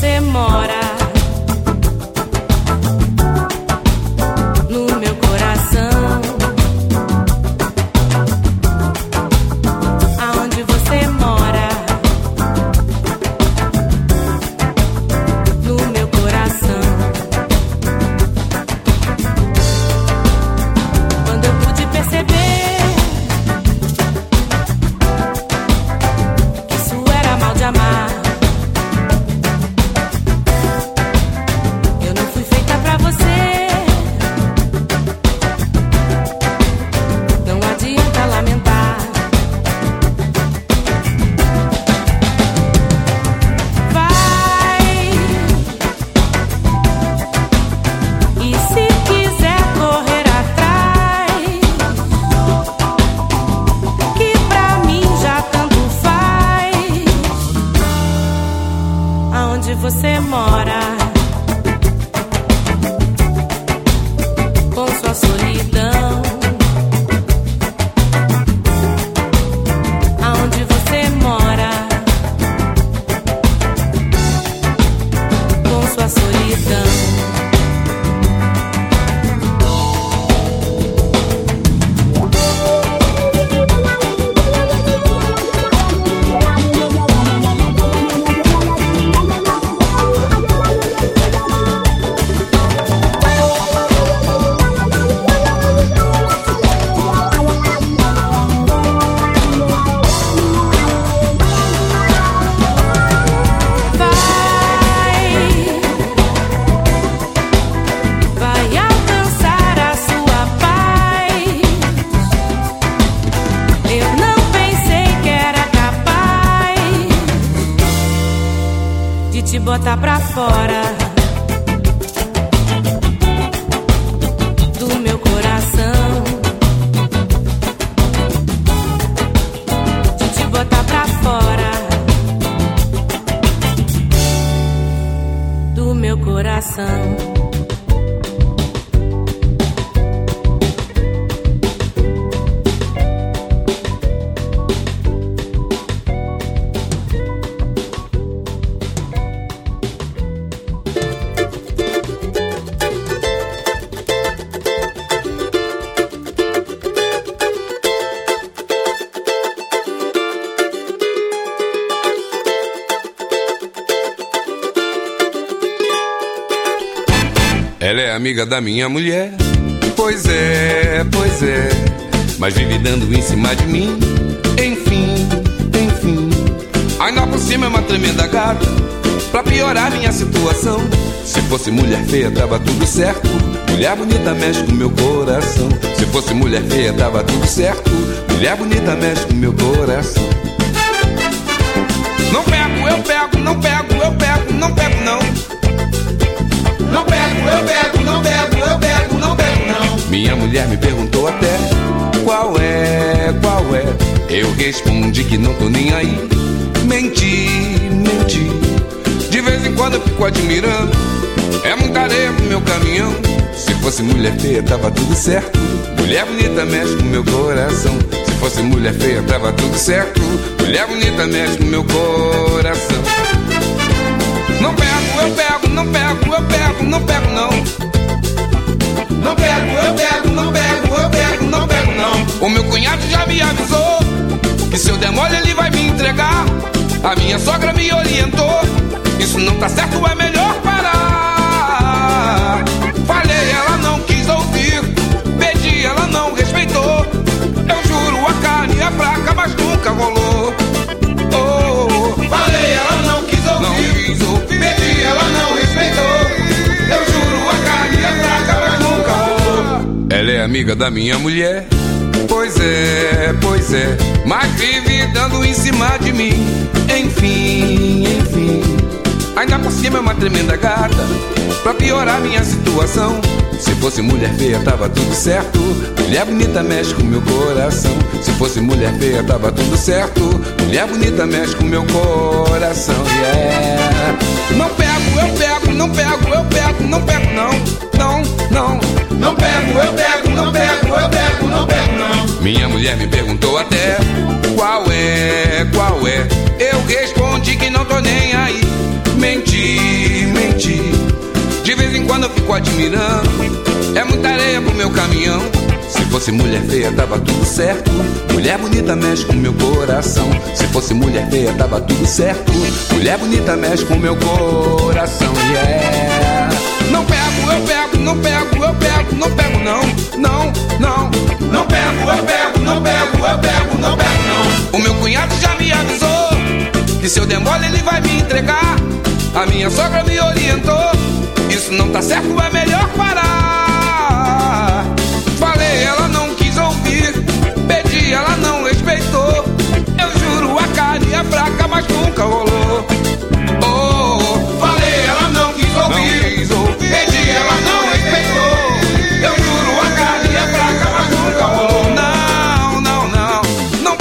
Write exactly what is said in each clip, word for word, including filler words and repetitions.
você mora. No meu coração. Aonde você mora. No meu coração. Quando eu pude perceber que isso era mal de amar. Eu não fui feita pra você. Não adianta lamentar. Vai. E se quiser correr atrás, que pra mim já tanto faz. Aonde você mora, com sua solidão. Aonde você mora, com sua solidão. Vai alcançar a sua paz. Eu não pensei que era capaz de te botar pra fora do meu coração. De te botar pra fora do meu coração. Ela é amiga da minha mulher. Pois é, pois é. Mas vive dando em cima de mim. Enfim, enfim. Ainda por cima é uma tremenda gata. Pra piorar minha situação. Se fosse mulher feia tava tudo certo. Mulher bonita mexe com meu coração. Se fosse mulher feia tava tudo certo. Mulher bonita mexe com meu coração. Não pego, eu pego, não pego, eu pego, não pego não. Não pego, eu pego, não pego, eu pego, não pego não. Minha mulher me perguntou até qual é, qual é. Eu respondi que não tô nem aí. Menti, menti. De vez em quando eu fico admirando. É muita areia pro meu caminhão. Se fosse mulher feia tava tudo certo. Mulher bonita mexe com meu coração. Se fosse mulher feia tava tudo certo. Mulher bonita mexe com meu coração. Não pego, eu pego, não pego, eu pego, não pego não. Não pego, eu pego, não pego, eu pego, não pego não. O meu cunhado já me avisou que se eu der mole ele vai me entregar. A minha sogra me orientou. Isso não tá certo, é melhor parar. Falei, ela não quis ouvir. Pedi, ela não respeitou. Eu juro, a carne é fraca, mas nunca rolou. Oh, falei, ela não quis ouvir. Não quis ouvir. Pedi, ela não respeitou. Eu juro, a carne é fraca, mas nunca rolou. Ela é amiga da minha mulher. Pois é, pois é. Mas vive dando em cima de mim. Enfim, enfim. Ainda por cima é uma tremenda gata. Pra piorar minha situação. Se fosse mulher feia tava tudo certo. Mulher bonita mexe com meu coração. Se fosse mulher feia tava tudo certo. Mulher bonita mexe com meu coração. Yeah. Não pego, eu pego, não pego, eu pego, não pego não. Não, não. Não pego, eu pego, não pego, eu pego, não pego não. Minha mulher me perguntou até qual é, qual é. Eu respondi que não tô nem aí. Menti, fico admirando. É muita areia pro meu caminhão. Se fosse mulher feia, tava tudo certo. Mulher bonita mexe com meu coração. Se fosse mulher feia, tava tudo certo. Mulher bonita mexe com meu coração, yeah. Não pego, eu pego, não pego, eu pego, não pego não, não, não. Não pego, eu pego, não pego, eu pego, não pego não. O meu cunhado já me avisou que se eu der mole ele vai me entregar. A minha sogra me orientou, isso não tá certo, é melhor parar. Falei, ela não quis ouvir, pedi, ela não respeitou. Eu juro, a carne é fraca, mas nunca rolou. Oh, oh, falei, ela não quis ouvir, não quis ouvir. Pedi, ela não respeitou. Eu juro, a carne é fraca, mas nunca rolou. Não, não, não, não.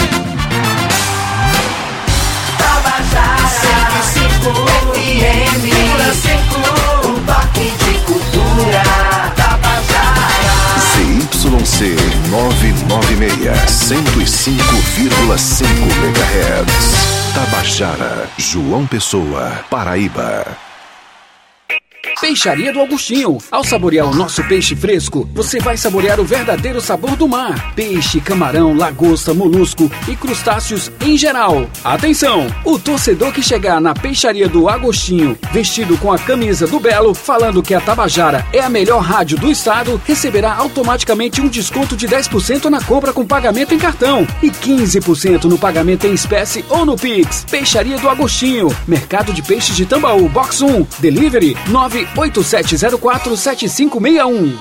Tabajara cento e cinco F M, um toque de cultura. Tabajara C Y C novecentos e noventa e seis, cento e cinco vírgula cinco megahertz. Tabajara, João Pessoa, Paraíba. Peixaria do Augustinho. Ao saborear o nosso peixe fresco, você vai saborear o verdadeiro sabor do mar. Peixe, camarão, lagosta, molusco e crustáceos em geral. Atenção! O torcedor que chegar na Peixaria do Agostinho, vestido com a camisa do Belo, falando que a Tabajara é a melhor rádio do estado, receberá automaticamente um desconto de dez por cento na compra com pagamento em cartão e quinze por cento no pagamento em espécie ou no Pix. Peixaria do Agostinho. Mercado de Peixes de Tambaú, Box um. Delivery nove oito sete zero quatro sete cinco seis um.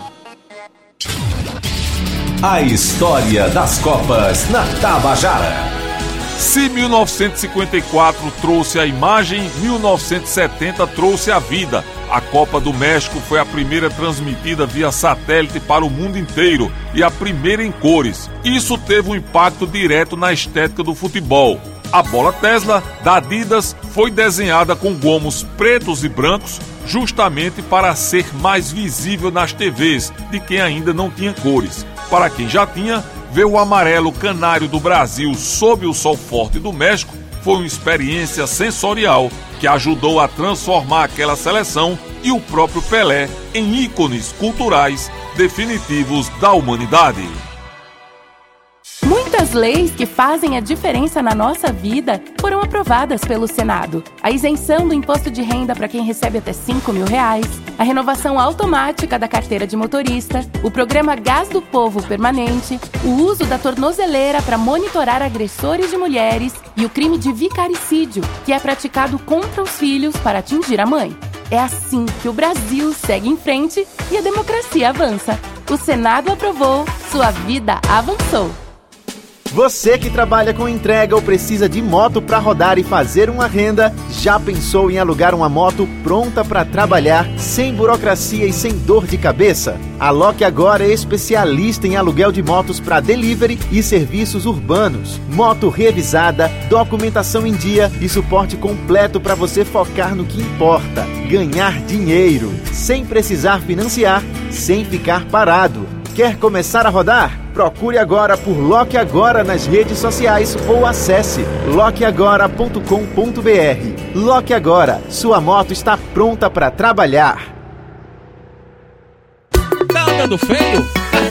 A história das Copas na Tabajara. Se mil novecentos e cinquenta e quatro trouxe a imagem, mil novecentos e setenta trouxe a vida. A Copa do México foi a primeira transmitida via satélite para o mundo inteiro e a primeira em cores. Isso teve um impacto direto na estética do futebol. A bola Tesla da Adidas foi desenhada com gomos pretos e brancos justamente para ser mais visível nas T Vs de quem ainda não tinha cores. Para quem já tinha, ver o amarelo canário do Brasil sob o sol forte do México foi uma experiência sensorial que ajudou a transformar aquela seleção e o próprio Pelé em ícones culturais definitivos da humanidade. Muitas leis que fazem a diferença na nossa vida foram aprovadas pelo Senado. A isenção do imposto de renda para quem recebe até cinco mil reais, a renovação automática da carteira de motorista, o programa Gás do Povo permanente, o uso da tornozeleira para monitorar agressores de mulheres e o crime de vicaricídio, que é praticado contra os filhos para atingir a mãe. É assim que o Brasil segue em frente e a democracia avança. O Senado aprovou, sua vida avançou. Você que trabalha com entrega ou precisa de moto para rodar e fazer uma renda, já pensou em alugar uma moto pronta para trabalhar, sem burocracia e sem dor de cabeça? A Loque Agora é especialista em aluguel de motos para delivery e serviços urbanos. Moto revisada, documentação em dia e suporte completo para você focar no que importa: ganhar dinheiro, sem precisar financiar, sem ficar parado. Quer começar a rodar? Procure agora por Loque Agora nas redes sociais ou acesse loque agora ponto com ponto b r. Loque Agora, sua moto está pronta para trabalhar. Tá andando feio?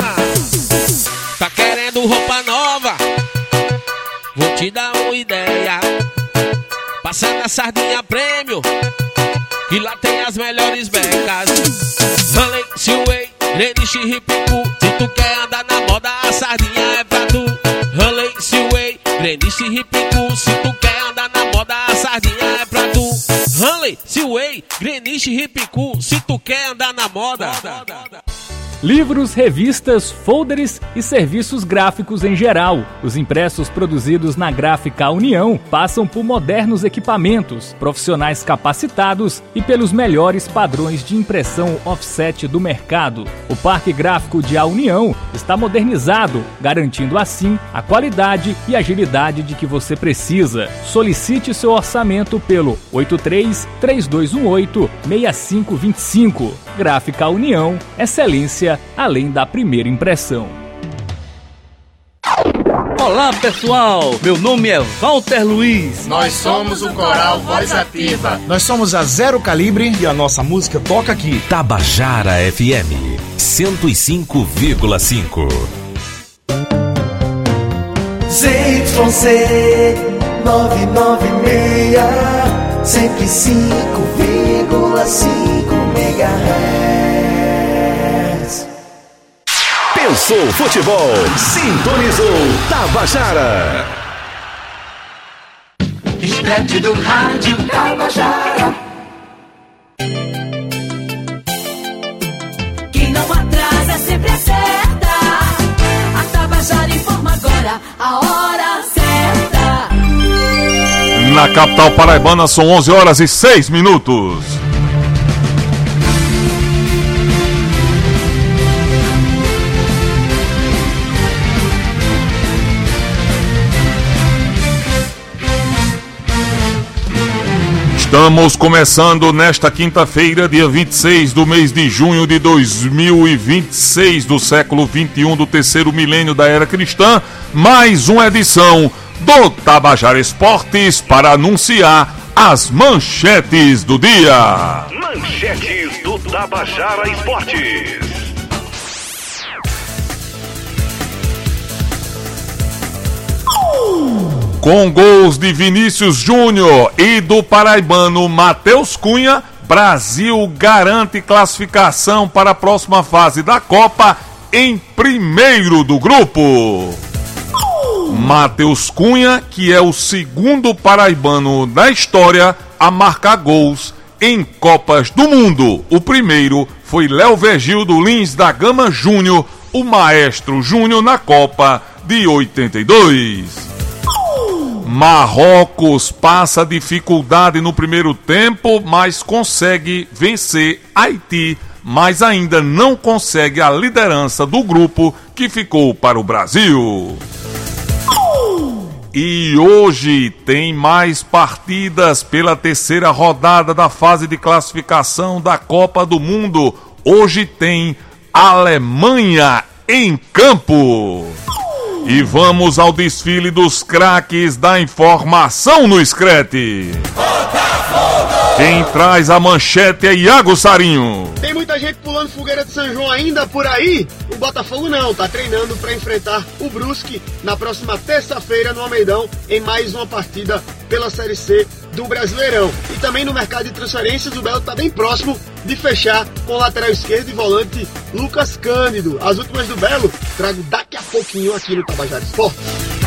Tá querendo roupa nova? Vou te dar uma ideia. Passa na Sardinha Prêmio, que lá tem as melhores becas. Hanley, Silway, Greenwich, Ripicu. Se tu quer andar na moda, a Sardinha é pra tu. Hanley, Silway, Greenwich, Ripicu. Se tu quer andar na moda, a Sardinha é pra tu. Hanley, Silway, Greenwich, Ripicu. Se tu quer andar na moda. Livros, revistas, folders e serviços gráficos em geral. Os impressos produzidos na Gráfica União passam por modernos equipamentos, profissionais capacitados e pelos melhores padrões de impressão offset do mercado. O Parque Gráfico de A União está modernizado, garantindo assim a qualidade e agilidade de que você precisa. Solicite seu orçamento pelo oito três, três dois um oito, seis cinco dois cinco. Gráfica União, excelência além da primeira impressão. Olá pessoal, meu nome é Walter Luiz. Nós somos o Coral Voz Ativa. Nós somos a Zero Calibre e a nossa música toca aqui. Tabajara F M cento e cinco vírgula cinco. Z Y C nove nove seis, cento e cinco vírgula cinco megahertz. Pensou futebol, sintonizou Tabajara. Escrete do rádio Tabajara. Quem não atrasa sempre acerta. A Tabajara informa agora a hora certa. Na capital paraibana são onze horas e seis minutos. Estamos começando nesta quinta-feira, dia vinte e seis do mês de junho de dois mil e vinte e seis, do século vinte e um, do terceiro milênio da era cristã, mais uma edição do Tabajara Esportes para anunciar as manchetes do dia. Manchetes do Tabajara Esportes. Com gols de Vinícius Júnior e do paraibano Matheus Cunha, Brasil garante classificação para a próxima fase da Copa em primeiro do grupo. Matheus Cunha, que é o segundo paraibano da história a marcar gols em Copas do Mundo. O primeiro foi Léo Vergildo Lins da Gama Júnior, o Maestro Júnior, na Copa de oitenta e dois. Marrocos passa dificuldade no primeiro tempo, mas consegue vencer Haiti, mas ainda não consegue a liderança do grupo que ficou para o Brasil. E hoje tem mais partidas pela terceira rodada da fase de classificação da Copa do Mundo. Hoje tem Alemanha em campo. E vamos ao desfile dos craques da informação no Screte. Quem traz a manchete é Iago Sarinho. Tem muita gente pulando fogueira de São João ainda por aí? O Botafogo não, tá treinando para enfrentar o Brusque na próxima terça-feira no Almeidão, em mais uma partida pela Série C do Brasileirão. E também no mercado de transferências, o Belo tá bem próximo de fechar com o lateral esquerdo e volante Lucas Cândido. As últimas do Belo trago daqui a pouquinho aqui no Tabajara Esportes.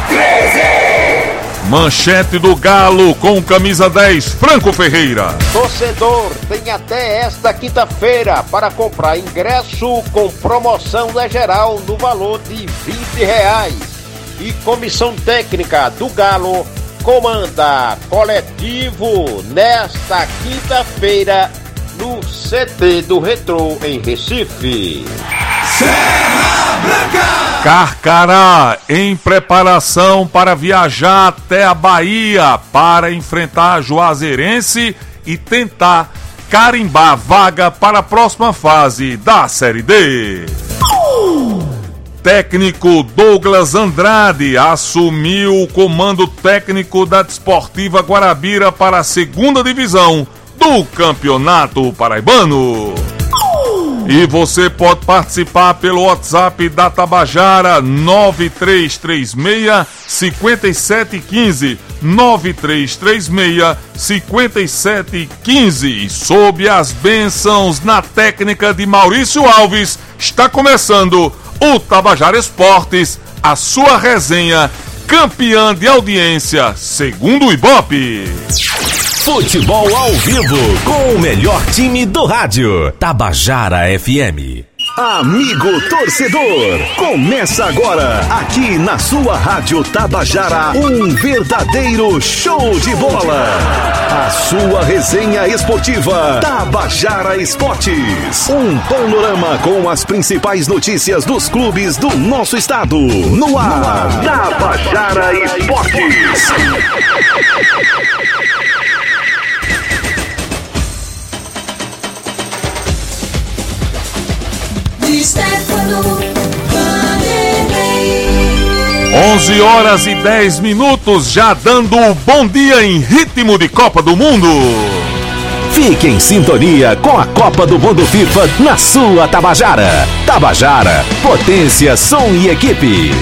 Manchete do Galo com camisa dez, Franco Ferreira. Torcedor tem até esta quinta-feira para comprar ingresso com promoção da geral no valor de vinte reais. E comissão técnica do Galo comanda coletivo nesta quinta-feira no C T do Retrô em Recife. Serra Branca! Carcará em preparação para viajar até a Bahia para enfrentar a Juazeirense e tentar carimbar vaga para a próxima fase da Série D. Técnico Douglas Andrade assumiu o comando técnico da Desportiva Guarabira para a segunda divisão do Campeonato Paraibano. E você pode participar pelo WhatsApp da Tabajara nove três três seis, cinco sete um cinco, nove três três seis, cinco sete um cinco. E sob as bênçãos na técnica de Maurício Alves, está começando o Tabajara Esportes, a sua resenha campeã de audiência, segundo o Ibope. Futebol ao vivo, com o melhor time do rádio. Tabajara F M. Amigo torcedor, começa agora, aqui na sua rádio Tabajara, um verdadeiro show de bola. A sua resenha esportiva, Tabajara Esportes. Um panorama com as principais notícias dos clubes do nosso estado. No ar, Tabajara Esportes. Stefano Vanderlei. onze horas e dez minutos, já dando o bom dia em ritmo de Copa do Mundo. Fique em sintonia com a Copa do Mundo FIFA na sua Tabajara. Tabajara, potência, som e equipe.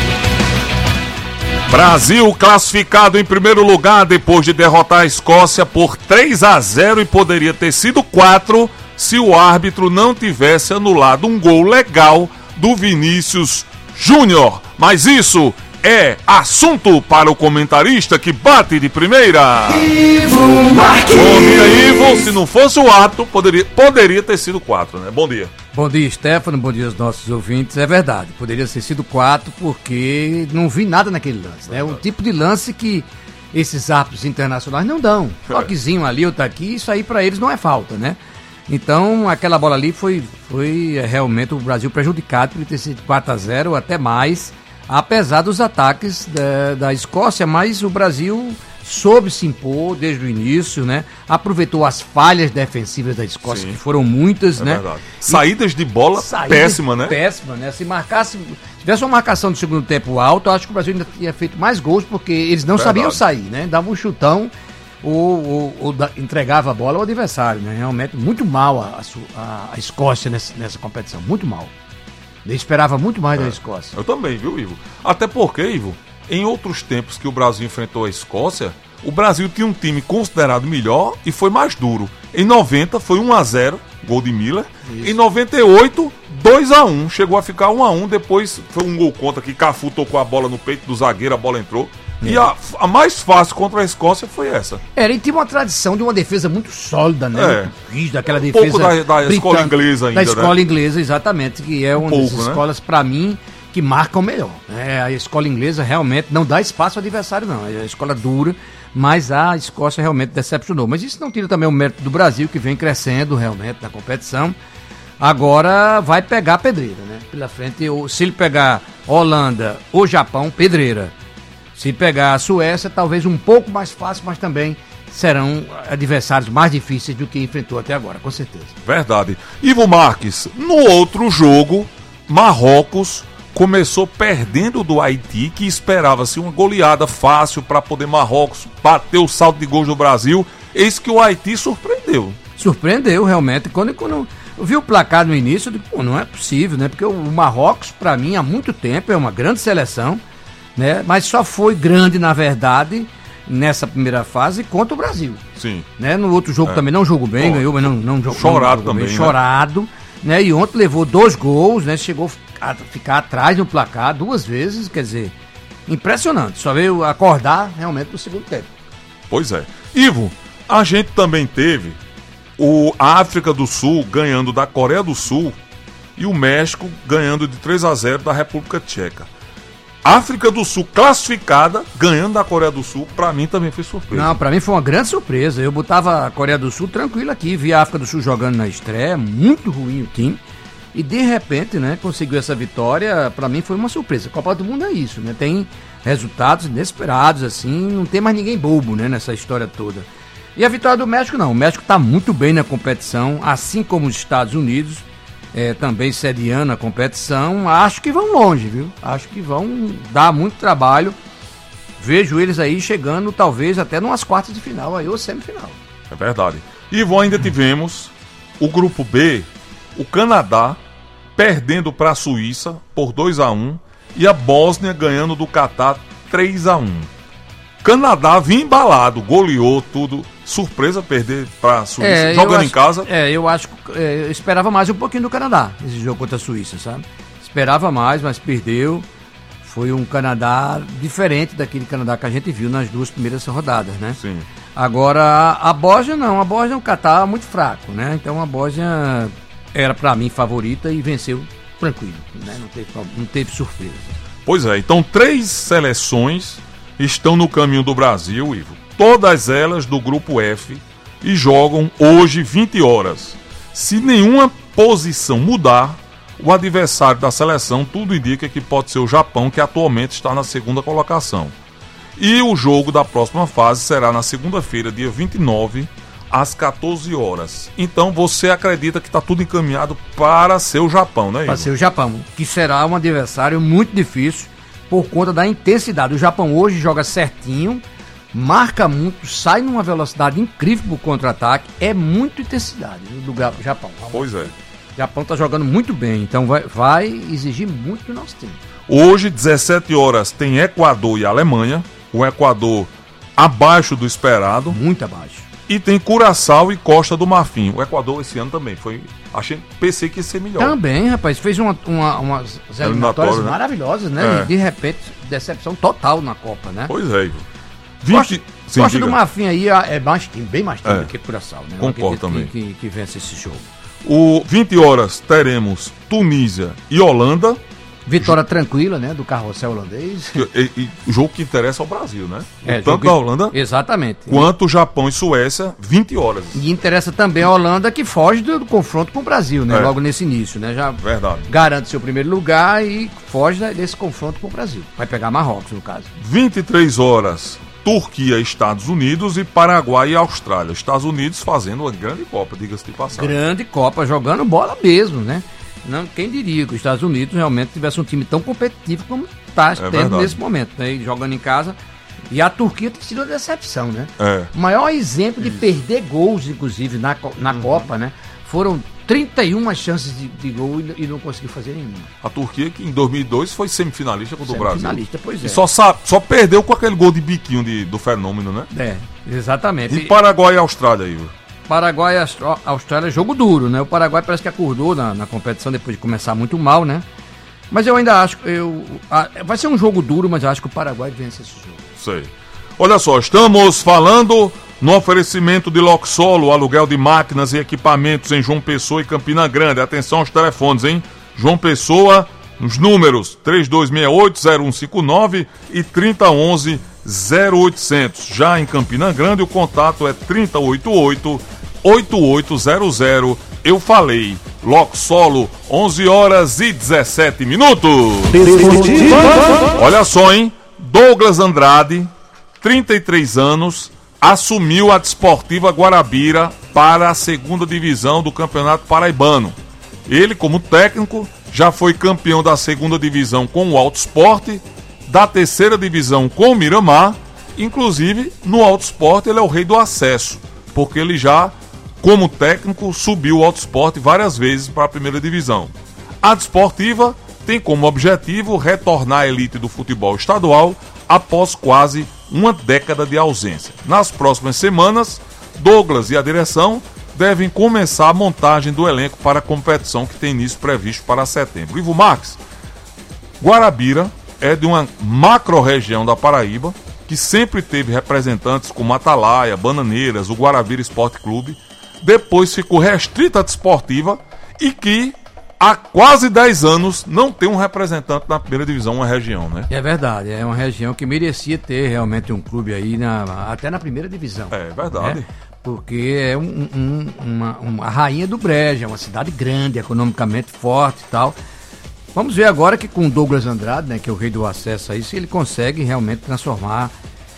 Brasil classificado em primeiro lugar depois de derrotar a Escócia por três a zero e poderia ter sido quatro se o árbitro não tivesse anulado um gol legal do Vinícius Júnior. Mas isso é assunto para o comentarista que bate de primeira. Ivo Marques. Bom dia, Ivo. Se não fosse o ato, poderia, poderia ter sido quatro, né? Bom dia. Bom dia, Stefano. Bom dia aos nossos ouvintes. É verdade, poderia ter sido quatro porque não vi nada naquele lance. É né? um tipo de lance que esses árbitros internacionais não dão. Toquezinho ali, outro aqui, isso aí para eles não é falta, né? Então, aquela bola ali foi, foi é, realmente o Brasil prejudicado por ter sido quatro a zero, até mais, apesar dos ataques da, da Escócia, mas o Brasil soube se impor desde o início, né? Aproveitou as falhas defensivas da Escócia, Sim. que foram muitas, é né? Verdade. Saídas de bola Saídas péssima, né? Péssima, né? Se marcasse, se tivesse uma marcação do segundo tempo alto, eu acho que o Brasil ainda tinha feito mais gols, porque eles não verdade. sabiam sair, né? Davam um chutão ou, ou, ou da, entregava a bola ao adversário, né? Realmente muito mal a, a, a Escócia nessa, nessa competição, muito mal. Eu esperava muito mais é. da Escócia. Eu também, viu, Ivo? Até porque, Ivo, em outros tempos que o Brasil enfrentou a Escócia, o Brasil tinha um time considerado melhor e foi mais duro. Em noventa foi um a zero, gol de Miller. Isso. Em noventa e oito, dois a um, chegou a ficar um a um, depois foi um gol contra que Cafu tocou a bola no peito do zagueiro, a bola entrou. É. E a, a mais fácil contra a Escócia foi essa. Era, e tinha uma tradição de uma defesa muito sólida, né? É. Muito rígida, aquela um defesa. pouco da, da escola inglesa ainda. Da escola né? inglesa, exatamente, que é uma um das pouco, escolas, né? para mim, que marcam melhor. É, a escola inglesa realmente não dá espaço ao adversário, não. É a escola dura, mas a Escócia realmente decepcionou. Mas isso não tira também o mérito do Brasil, que vem crescendo realmente na competição. Agora vai pegar a pedreira, né? Pela frente, se ele pegar Holanda ou Japão, pedreira. Se pegar a Suécia, talvez um pouco mais fácil, mas também serão adversários mais difíceis do que enfrentou até agora, com certeza. Verdade. Ivo Marques, no outro jogo, Marrocos começou perdendo do Haiti, que esperava-se uma goleada fácil para poder Marrocos bater o saldo de gols do Brasil. Eis que o Haiti surpreendeu. Surpreendeu, realmente. Quando, quando eu vi o placar no início, eu disse, pô, não é possível, né? Porque o Marrocos, para mim, há muito tempo, é uma grande seleção, né? Mas só foi grande, na verdade, nessa primeira fase contra o Brasil. Sim. Né? No outro jogo é. também não jogou bem, Bom, ganhou, mas não, não jogou chorado não jogou também, bem, né? chorado. Né? E ontem levou dois gols, né? Chegou a ficar atrás no placar duas vezes, quer dizer, impressionante. Só veio acordar realmente no segundo tempo. Pois é. Ivo, a gente também teve o a África do Sul ganhando da Coreia do Sul e o México ganhando de três a zero da República Tcheca. África do Sul classificada, ganhando da Coreia do Sul, pra mim também foi surpresa. Não, pra mim foi uma grande surpresa. Eu botava a Coreia do Sul tranquilo aqui, vi a África do Sul jogando na estreia, muito ruim o time, e de repente, né, conseguiu essa vitória. Pra mim foi uma surpresa. A Copa do Mundo é isso, né, tem resultados inesperados, assim, não tem mais ninguém bobo, né, nessa história toda. E a vitória do México não, o México tá muito bem na competição, assim como os Estados Unidos. É, também sediando a competição, acho que vão longe, viu? Acho que vão dar muito trabalho. Vejo eles aí chegando, talvez, até numas quartas de final, aí ou semifinal. É verdade. E ainda tivemos o grupo B, o Canadá perdendo para a Suíça por dois a um e a Bósnia ganhando do Catar três a um. Canadá vinha embalado, goleou tudo. Surpresa perder para a Suíça, é, jogando acho, em casa. É, eu acho que é, eu esperava mais um pouquinho do Canadá, esse jogo contra a Suíça, sabe? Esperava mais, mas perdeu. Foi um Canadá diferente daquele Canadá que a gente viu nas duas primeiras rodadas, né? Sim. Agora, a, a Bósnia não, a Bósnia é um Catar muito fraco, né? Então a Bósnia era para mim favorita e venceu tranquilo, né? Não teve, não teve surpresa. Pois é, então três seleções estão no caminho do Brasil, Ivo. Todas elas do grupo F e jogam hoje vinte horas. Se nenhuma posição mudar, o adversário da seleção tudo indica que pode ser o Japão, que atualmente está na segunda colocação. E o jogo da próxima fase será na segunda-feira, dia vinte e nove, às quatorze horas. Então você acredita que está tudo encaminhado para ser o Japão, né, Ivo? Para ser o Japão, que será um adversário muito difícil. por conta da intensidade. O Japão hoje joga certinho, marca muito, sai numa velocidade incrível pro contra-ataque, é muita intensidade do Japão. Pois é. O Japão tá jogando muito bem, então vai, vai exigir muito do nosso time. Hoje, dezessete horas, tem Equador e Alemanha. O Equador abaixo do esperado. Muito abaixo. E tem Curaçao e Costa do Marfim. O Equador esse ano também foi. Achei, pensei que ia ser melhor. Também, rapaz, fez uma, uma, umas eliminatórias né? maravilhosas, né? É. E de repente, decepção total na Copa, né? Pois é, Igor. vinte... Costa, Sim, Costa do Marfim aí é mais time, bem mais time é. do que Curaçao, né? Concordo também. Que, que, que vence esse jogo. O vinte horas teremos Tunísia e Holanda. Vitória tranquila, né? Do carrossel holandês. E, e, o jogo que interessa ao Brasil, né? É, tanto da Holanda. Exatamente. Quanto Japão e Suécia, vinte horas. E interessa também a Holanda, que foge do, do confronto com o Brasil, né? É. Logo nesse início, né? Já Verdade. Garante seu primeiro lugar e foge desse confronto com o Brasil. Vai pegar Marrocos, no caso. vinte e três horas, Turquia, Estados Unidos e Paraguai e Austrália. Estados Unidos fazendo uma grande Copa, diga-se de passagem. Grande Copa, jogando bola mesmo, né? Não, quem diria que os Estados Unidos realmente tivesse um time tão competitivo como está é tendo nesse momento, né? E jogando em casa. E a Turquia tem sido uma decepção, né? É. O maior exemplo de perder gols, inclusive, na, na uhum. Copa, né? Foram trinta e uma chances de, de gol e, e não conseguiu fazer nenhuma. A Turquia, que em dois mil e dois foi semifinalista contra o Brasil. Semifinalista, pois é. E só, só perdeu com aquele gol de biquinho de, do Fenômeno, né? É, exatamente. E Paraguai e Austrália, Igor? Paraguai e Austrália é jogo duro, né? O Paraguai parece que acordou na, na competição depois de começar muito mal, né? Mas eu ainda acho que eu, a, vai ser um jogo duro, mas eu acho que o Paraguai vence esse jogo. Sei. Olha só, estamos falando no oferecimento de Loxolo, aluguel de máquinas e equipamentos em João Pessoa e Campina Grande. Atenção aos telefones, hein? João Pessoa, os números três dois seis oito zero um cinco nove e trinta onze zero oitocentos. Já em Campina Grande o contato é trinta e oito oito, oito oito zero zero. Eu falei, Loxolo, onze horas e dezessete minutos. Olha só, hein? Douglas Andrade, trinta e três anos, assumiu a Desportiva Guarabira para a segunda divisão do Campeonato Paraibano. Ele, como técnico, já foi campeão da segunda divisão com o Alto Esporte, da terceira divisão com o Miramar. Inclusive, no Alto Esporte ele é o rei do acesso, porque ele já, como técnico, subiu o Alto Esporte várias vezes para a primeira divisão. A Desportiva tem como objetivo retornar à elite do futebol estadual após quase uma década de ausência. Nas próximas semanas, Douglas e a direção devem começar a montagem do elenco para a competição que tem início previsto para setembro. Ivo Marques, Guarabira é de uma macro-região da Paraíba, que sempre teve representantes como Atalaia, Bananeiras, o Guarabira Esporte Clube, depois ficou restrita à Desportiva e que há quase dez anos não tem um representante na primeira divisão, uma região, né? É verdade, é uma região que merecia ter realmente um clube aí, na, até na primeira divisão. É verdade. Né? Porque é um, um, uma, uma rainha do Brejo, é uma cidade grande, economicamente forte e tal. Vamos ver agora que com o Douglas Andrade, né, que é o rei do acesso a isso, ele consegue realmente transformar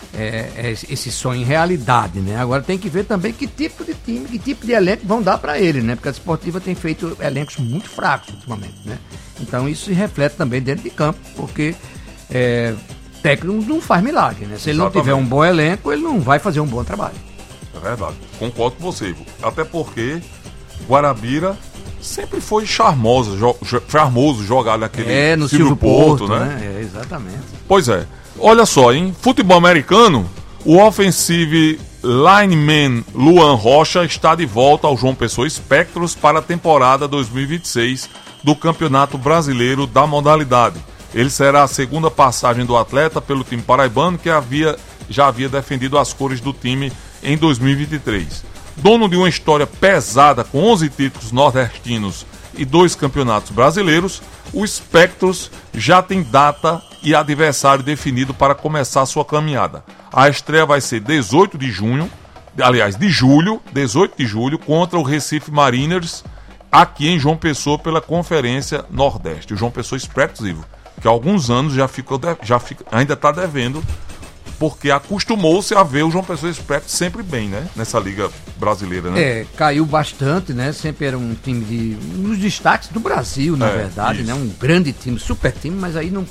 é, esse sonho em realidade, né? Agora tem que ver também que tipo de time, que tipo de elenco vão dar para ele, né? Porque a Desportiva tem feito elencos muito fracos ultimamente, né? Então isso se reflete também dentro de campo, porque é, técnico não faz milagre, né? Se ele Exatamente. Não tiver um bom elenco, ele não vai fazer um bom trabalho. É verdade, concordo com você, Ivo. Até porque Guarabira sempre foi charmosa, jo, charmoso jogar naquele é, no Silvio Porto, Porto, né? né? É, exatamente. Pois é. Olha só, em futebol americano, o offensive lineman Luan Rocha está de volta ao João Pessoa Spectros para a temporada dois mil e vinte e seis do Campeonato Brasileiro da modalidade. Ele será a segunda passagem do atleta pelo time paraibano, que havia, já havia defendido as cores do time em dois mil e vinte e três. Dono de uma história pesada com onze títulos nordestinos e dois campeonatos brasileiros, o Spectros já tem data e adversário definido para começar sua caminhada. A estreia vai ser dezoito de junho, aliás, de julho, dezoito de julho, contra o Recife Mariners, aqui em João Pessoa, pela Conferência Nordeste. O João Pessoa Spectros, Ivo, que há alguns anos já, ficou, já fica, ainda está devendo, porque acostumou-se a ver o João Pessoa Spectros sempre bem, né? Nessa liga brasileira, né? É, caiu bastante, né? Sempre era um time de... um dos destaques do Brasil, na é, verdade, isso. né? Um grande time, super time, mas aí não,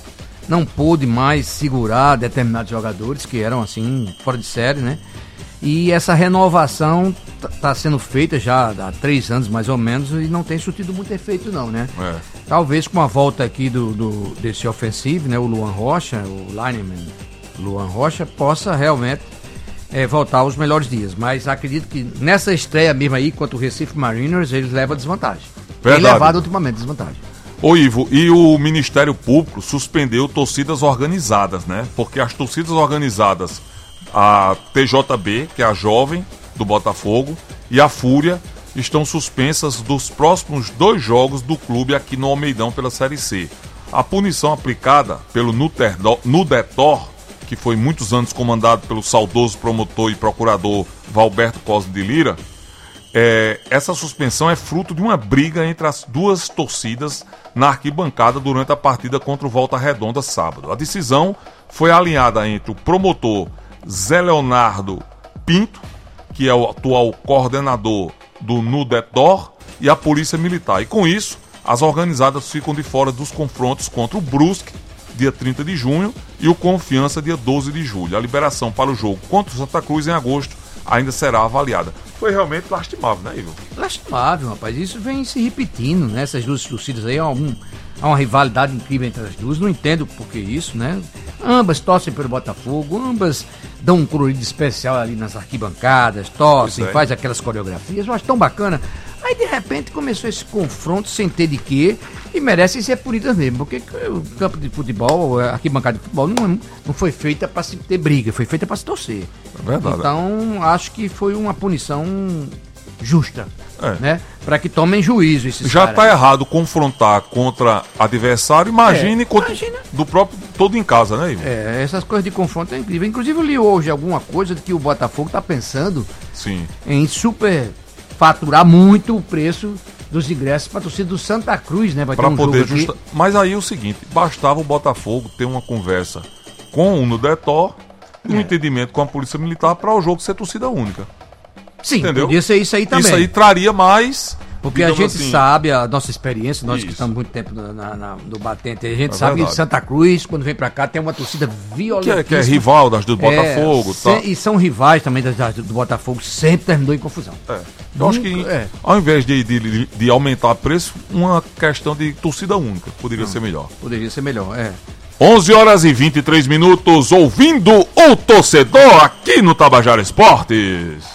não pôde mais segurar determinados jogadores que eram assim, fora de série, né? E essa renovação está sendo feita já há três anos mais ou menos e não tem surtido muito efeito não, né? É. Talvez com a volta aqui do, do, desse ofensivo, né? O Luan Rocha, o lineman Luan Rocha, possa realmente é, voltar aos melhores dias. Mas acredito que nessa estreia mesmo aí, contra o Recife Mariners, eles levam desvantagem. Verdade. Tem levado ultimamente desvantagem. Ô Ivo, e o Ministério Público suspendeu torcidas organizadas, né? Porque as torcidas organizadas, a T J B, que é a jovem do Botafogo, e a Fúria, estão suspensas dos próximos dois jogos do clube aqui no Almeidão pela Série C. A punição aplicada pelo Nudetor, que foi muitos anos comandado pelo saudoso promotor e procurador Valberto Cosme de Lira, é, essa suspensão é fruto de uma briga entre as duas torcidas na arquibancada durante a partida contra o Volta Redonda sábado. A decisão foi alinhada entre o promotor Zé Leonardo Pinto, que é o atual coordenador do Nudetor, e a Polícia Militar. E com isso, as organizadas ficam de fora dos confrontos contra o Brusque, dia trinta de junho, e o Confiança, dia doze de julho. A liberação para o jogo contra o Santa Cruz em agosto ainda será avaliada. Foi realmente lastimável, né, Igor? Lastimável, rapaz. Isso vem se repetindo, né? Essas duas torcidas aí, há, um, há uma rivalidade incrível entre as duas. Não entendo por que isso, né? Ambas torcem pelo Botafogo, ambas dão um colorido especial ali nas arquibancadas, torcem, é. faz aquelas coreografias. Eu acho tão bacana. Aí, de repente, começou esse confronto sem ter de quê e merecem ser punidas mesmo. Porque o campo de futebol, a arquibancada de futebol, não, não foi feita para se ter briga, foi feita para se torcer. É verdade. Então, acho que foi uma punição justa, é. né? Para que tomem juízo esses Já está errado confrontar contra adversário, imagine, é, contra, imagina. do próprio, todo em casa, né, Ivo? É, essas coisas de confronto é incrível. Inclusive, eu li hoje alguma coisa de que o Botafogo está pensando Sim. em super faturar muito o preço dos ingressos para a torcida do Santa Cruz, né? Vai pra ter um poder jogo justa... Mas aí é o seguinte, bastava o Botafogo ter uma conversa com o Nudetor e é. um entendimento com a Polícia Militar para o jogo ser torcida única. Sim, entendeu? Podia ser isso aí também. Isso aí traria mais... Porque a gente assim, sabe, a nossa experiência, nós isso. que estamos muito tempo na, na, no batente, a gente é sabe verdade. que Santa Cruz, quando vem pra cá, tem uma torcida violenta. Que, é, que é rival das do Botafogo. É, tá. E são rivais também das, das do Botafogo, sempre terminou em confusão. É. Eu Nunca, acho que, é. ao invés de, de, de aumentar o preço, uma questão de torcida única poderia Não, ser melhor. Poderia ser melhor, é. onze horas e vinte e três minutos, ouvindo o torcedor aqui no Tabajara Esportes.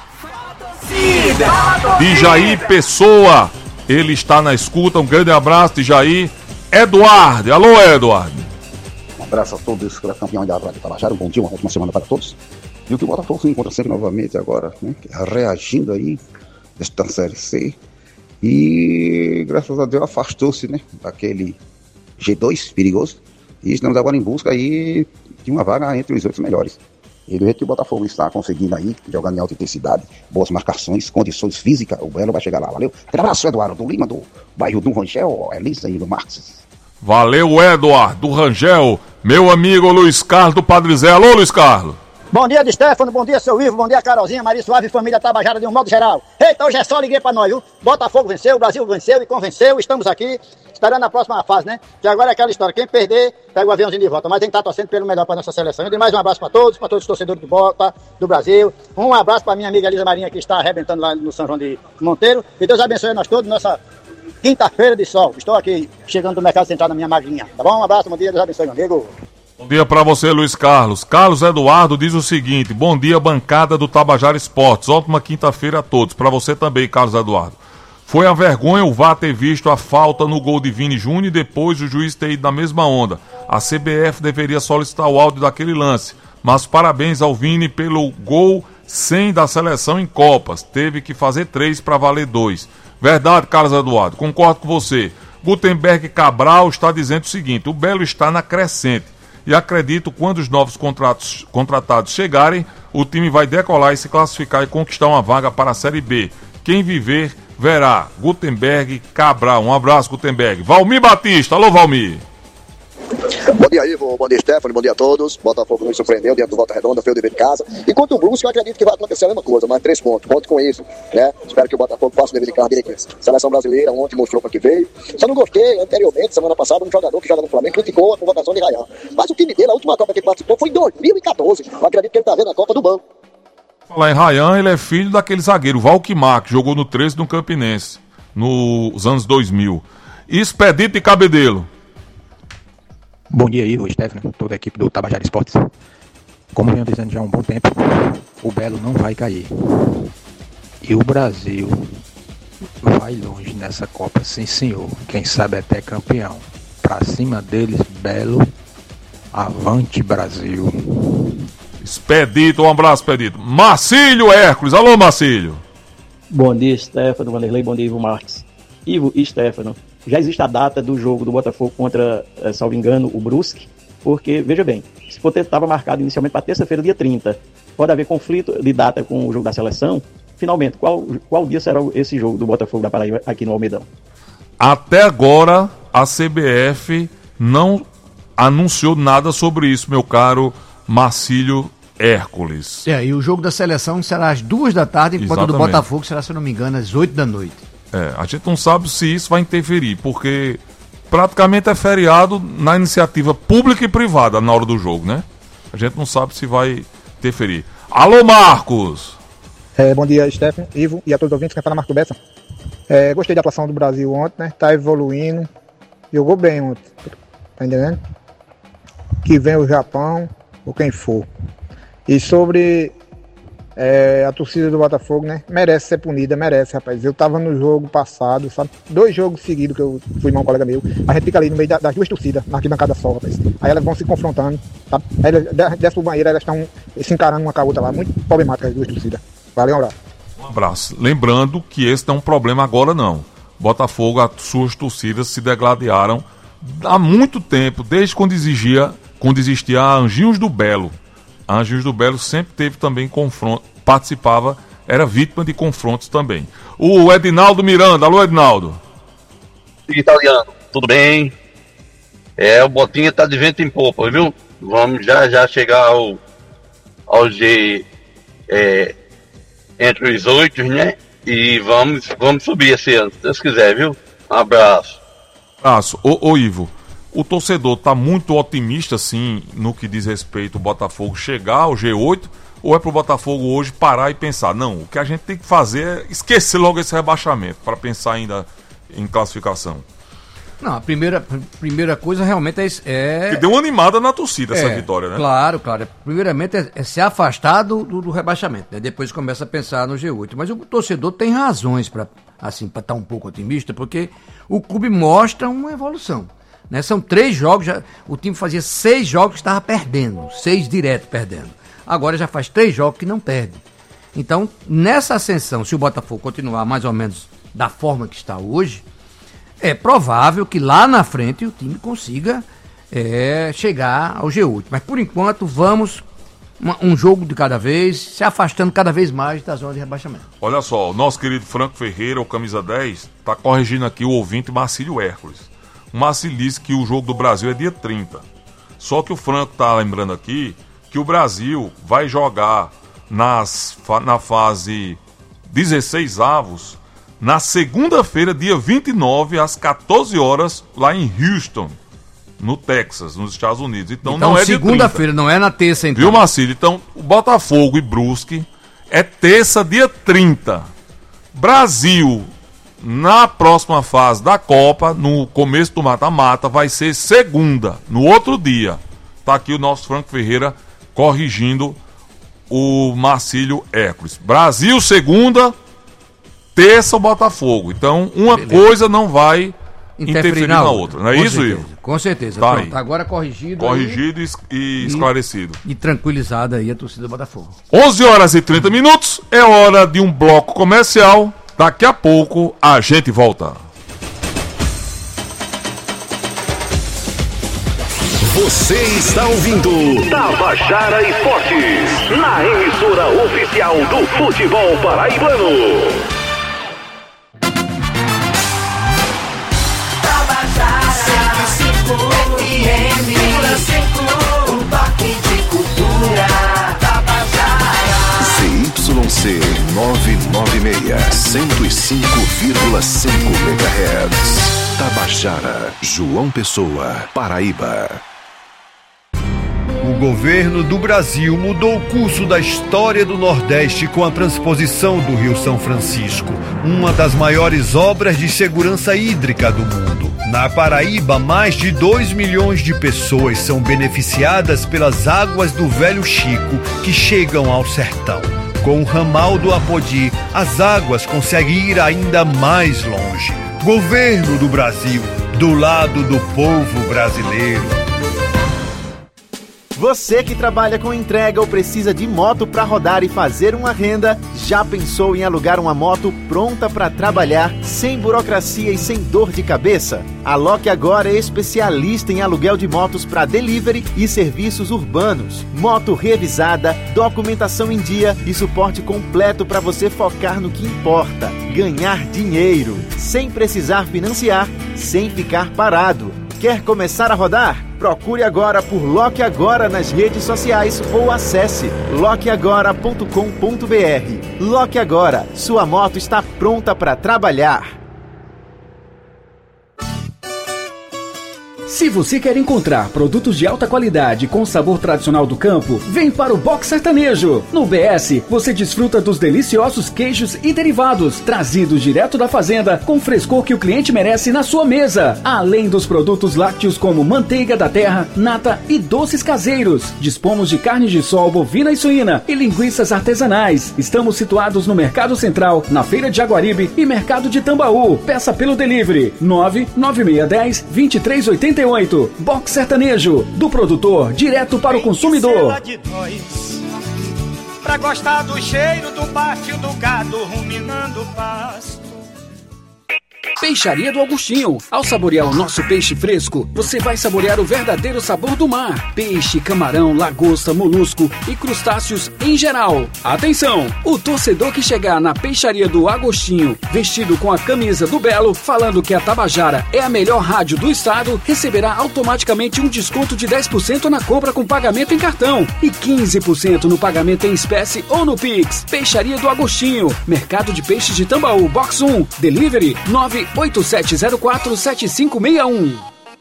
Dijaí Pessoa, ele está na escuta, um grande abraço, Dijaí. Eduardo, alô Eduardo. Um abraço a todos, que é campeão da Rádio Tabajara, um bom dia, uma ótima semana para todos. E o que o Botafogo se encontra sempre novamente agora, né? reagindo aí desta Série C. E graças a Deus afastou-se, né, daquele G dois perigoso. E estamos agora em busca aí de uma vaga entre os oito melhores. E do jeito que o Botafogo está conseguindo aí, jogando em alta intensidade, boas marcações, condições físicas, o Belo vai chegar lá. Valeu. Um abraço, Eduardo, do Lima, do bairro do Rangel, Elisa e do Marques. Valeu, Eduardo, do Rangel, meu amigo Luiz Carlos do Padre Zé. Alô, Luiz Carlos. Bom dia, de Stefano, bom dia, seu Ivo, bom dia, Carolzinha, Maria Suave e família Tabajara de um modo geral. Eita, hoje é só alegria pra nós, viu? Botafogo venceu, o Brasil venceu e convenceu, estamos aqui, esperando a próxima fase, né? Que agora é aquela história, quem perder, pega o aviãozinho de volta, mas tem que estar torcendo pelo melhor pra nossa seleção. Eu dei mais um abraço pra todos, pra todos os torcedores do Bota, do Brasil. Um abraço pra minha amiga Elisa Marinha, que está arrebentando lá no São João de Monteiro. E Deus abençoe a nós todos, nossa quinta-feira de sol. Estou aqui, chegando do Mercado Central na minha magrinha, tá bom? Um abraço, bom dia, Deus abençoe, meu amigo. Bom dia pra você, Luiz Carlos. Carlos Eduardo diz o seguinte: bom dia, bancada do Tabajara Esportes. Ótima quinta-feira a todos. Pra você também, Carlos Eduardo. Foi a vergonha o V A R ter visto a falta no gol de Vini Júnior e depois o juiz ter ido na mesma onda. A C B F deveria solicitar o áudio daquele lance. Mas parabéns ao Vini pelo gol cem da seleção em Copas. Teve que fazer três pra valer dois. Verdade, Carlos Eduardo. Concordo com você. Gutenberg Cabral está dizendo o seguinte: o Belo está na crescente. E acredito que quando os novos contratos, contratados chegarem, o time vai decolar e se classificar e conquistar uma vaga para a Série B. Quem viver, verá. Gutenberg Cabral. Um abraço, Gutenberg. Valmir Batista. Alô, Valmir. Bom dia, Ivo. Bom dia, Stephanie. Bom dia a todos. Botafogo nos surpreendeu dentro do Volta Redonda, fez o dever de casa. Enquanto o Brusque, eu acredito que vai acontecer a mesma coisa, mas três pontos. Conto com isso, né? Espero que o Botafogo faça o dever de casa direitinho. Seleção brasileira, ontem mostrou para que veio. Só não gostei, anteriormente, semana passada, um jogador que joga no Flamengo criticou a convocação de Ryan. Mas o time dele, a última Copa que ele participou foi em dois mil e catorze. Eu acredito que ele tá vendo a Copa do banco. Falar em Ryan, ele é filho daquele zagueiro, Valquimar, que jogou no treze no Campinense, nos anos dois mil. Expedito e Cabedelo. Bom dia, Ivo, Stephanie, toda a equipe do Tabajara Esportes. Como venho dizendo já há um bom tempo, o Belo não vai cair. E o Brasil vai longe nessa Copa, sim senhor. Quem sabe até campeão. Pra cima deles, Belo. Avante, Brasil. Expedito, um abraço, Expedito. Marcílio Hércules, alô, Marcílio. Bom dia, Stefano, Vanderlei, bom dia, Ivo Marques. Ivo e Stefano, já existe a data do jogo do Botafogo contra, eh, salvo engano, o Brusque, porque, veja bem, esse poder estava marcado inicialmente para terça-feira, dia trinta. Pode haver conflito de data com o jogo da seleção. Finalmente, qual, qual dia será esse jogo do Botafogo da Paraíba aqui no Almeidão? Até agora, a C B F não anunciou nada sobre isso, meu caro Marcílio Hércules. É, e o jogo da seleção será às duas da tarde, enquanto o do Botafogo será, se eu não me engano, às oito da noite. É, a gente não sabe se isso vai interferir, porque praticamente é feriado na iniciativa pública e privada na hora do jogo, né? A gente não sabe se vai interferir. Alô, Marcos! É, bom dia, Stephen, Ivo e a todos os ouvintes, quem fala é Marco Bessa. É, gostei da atuação do Brasil ontem, né? Tá evoluindo. Jogou bem ontem, tá entendendo? Que vem o Japão, ou quem for. E sobre é, a torcida do Botafogo, né? Merece ser punida, merece, rapaz. Eu tava no jogo passado, sabe? Dois jogos seguidos que eu fui com um colega meu. A gente fica ali no meio da, das duas torcidas, na arquibancada só, rapaz. Aí elas vão se confrontando, sabe? Aí elas descem pro banheiro, elas estão se encarando uma com a outra lá. Muito problemática as duas torcidas. Valeu, um abraço. Um abraço. Lembrando que esse não é um problema agora, não. Botafogo, as suas torcidas se degladiaram há muito tempo, desde quando exigia, quando existia a Anjinhos do Belo. A Anjinhos do Belo sempre teve também confronto, participava, era vítima de confrontos também. O Edinaldo Miranda, alô Edinaldo. Italiano, tudo bem? É, o Botinha tá de vento em popa, viu? Vamos já já chegar ao, ao G é, entre os oito, né? E vamos, vamos subir esse ano, se Deus quiser, viu? Um abraço. Abraço. Ô, ô Ivo, o torcedor tá muito otimista, assim, no que diz respeito ao Botafogo chegar ao G oito, ou é pro Botafogo hoje parar e pensar, não, o que a gente tem que fazer é esquecer logo esse rebaixamento, para pensar ainda em classificação? Não, a primeira, primeira coisa realmente é... é... Que deu uma animada na torcida essa é, vitória, né? Claro, claro. Primeiramente é, é se afastar do, do, do rebaixamento, né? Depois começa a pensar no G oito. Mas o torcedor tem razões para assim, para estar um pouco otimista, porque o clube mostra uma evolução, né? São três jogos, já, o time fazia seis jogos que estava perdendo, seis direto perdendo. Agora já faz três jogos que não perde. Então, nessa ascensão, se o Botafogo continuar mais ou menos da forma que está hoje, é provável que lá na frente o time consiga é, chegar ao G oito. Mas por enquanto vamos uma, um jogo de cada vez, se afastando cada vez mais da zona de rebaixamento. Olha só, o nosso querido Franco Ferreira, o camisa dez, está corrigindo aqui o ouvinte Marcílio Hércules. O Marcílio disse que o jogo do Brasil é dia trinta. Só que o Franco está lembrando aqui que o Brasil vai jogar nas, na fase dezesseis avos na segunda-feira, dia vinte e nove, às quatorze horas, lá em Houston, no Texas, nos Estados Unidos. Então, então não é segunda-feira, não é na terça, então. Viu, Marcílio? Então, o Botafogo e Brusque é terça, dia trinta. Brasil, na próxima fase da Copa, no começo do mata-mata, vai ser segunda, no outro dia. Tá aqui o nosso Franco Ferreira corrigindo o Marcílio Hércules. Brasil, segunda, terça o Botafogo. Então, uma Beleza. coisa não vai interferir, interferir na, na outra. Não é Com isso, certeza. Ivo? Com certeza. Tá Pronto, agora corrigido. Corrigido aí, e, e esclarecido. E tranquilizada aí a torcida do Botafogo. onze horas e trinta minutos, é hora de um bloco comercial. Daqui a pouco a gente volta. Você está ouvindo Tabajara Esportes, na emissora oficial do futebol paraibano. Tabajara cento e cinco F M Sintonia cento e cinco vírgula cinco megahertz. Tabajara, João Pessoa, Paraíba. O governo do Brasil mudou o curso da história do Nordeste com a transposição do Rio São Francisco, uma das maiores obras de segurança hídrica do mundo. Na Paraíba, mais de dois milhões de pessoas são beneficiadas pelas águas do Velho Chico que chegam ao sertão. Com o ramal do Apodi, as águas conseguem ir ainda mais longe. Governo do Brasil, do lado do povo brasileiro. Você que trabalha com entrega ou precisa de moto para rodar e fazer uma renda, já pensou em alugar uma moto pronta para trabalhar, sem burocracia e sem dor de cabeça? A Loque agora é especialista em aluguel de motos para delivery e serviços urbanos. Moto revisada, documentação em dia e suporte completo para você focar no que importa: ganhar dinheiro, sem precisar financiar, sem ficar parado. Quer começar a rodar? Procure agora por Loque Agora nas redes sociais ou acesse loque agora ponto com ponto b r. Loque Agora, sua moto está pronta para trabalhar. Se você quer encontrar produtos de alta qualidade com sabor tradicional do campo, vem para o Box Sertanejo. No B S, você desfruta dos deliciosos queijos e derivados, trazidos direto da fazenda, com frescor que o cliente merece na sua mesa. Além dos produtos lácteos como manteiga da terra, nata e doces caseiros. Dispomos de carne de sol, bovina e suína e linguiças artesanais. Estamos situados no Mercado Central, na Feira de Jaguaribe e Mercado de Tambaú. Peça pelo delivery nove nove seis um zero, dois três oito oito. Box Sertanejo, do produtor direto para o consumidor. Pra gostar do cheiro do pátio do gado ruminando pasto. Peixaria do Augustinho. Ao saborear o nosso peixe fresco, você vai saborear o verdadeiro sabor do mar. Peixe, camarão, lagosta, molusco e crustáceos em geral. Atenção! O torcedor que chegar na Peixaria do Agostinho, vestido com a camisa do Belo, falando que a Tabajara é a melhor rádio do estado, receberá automaticamente um desconto de dez por cento na compra com pagamento em cartão e quinze por cento no pagamento em espécie ou no Pix. Peixaria do Agostinho, Mercado de Peixes de Tambaú, Box um, Delivery nove oito sete zero quatro sete cinco seis um.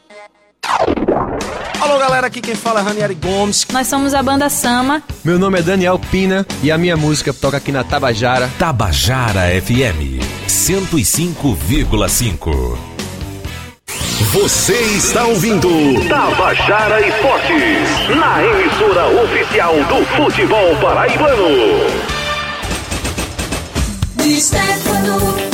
Alô galera, aqui quem fala é Ranieri Gomes. Nós somos a banda Sama. Meu nome é Daniel Pina e a minha música toca aqui na Tabajara. Tabajara F M cento e cinco vírgula cinco. Você está ouvindo Tabajara Esportes, na emissora oficial do futebol paraibano. De Stefano.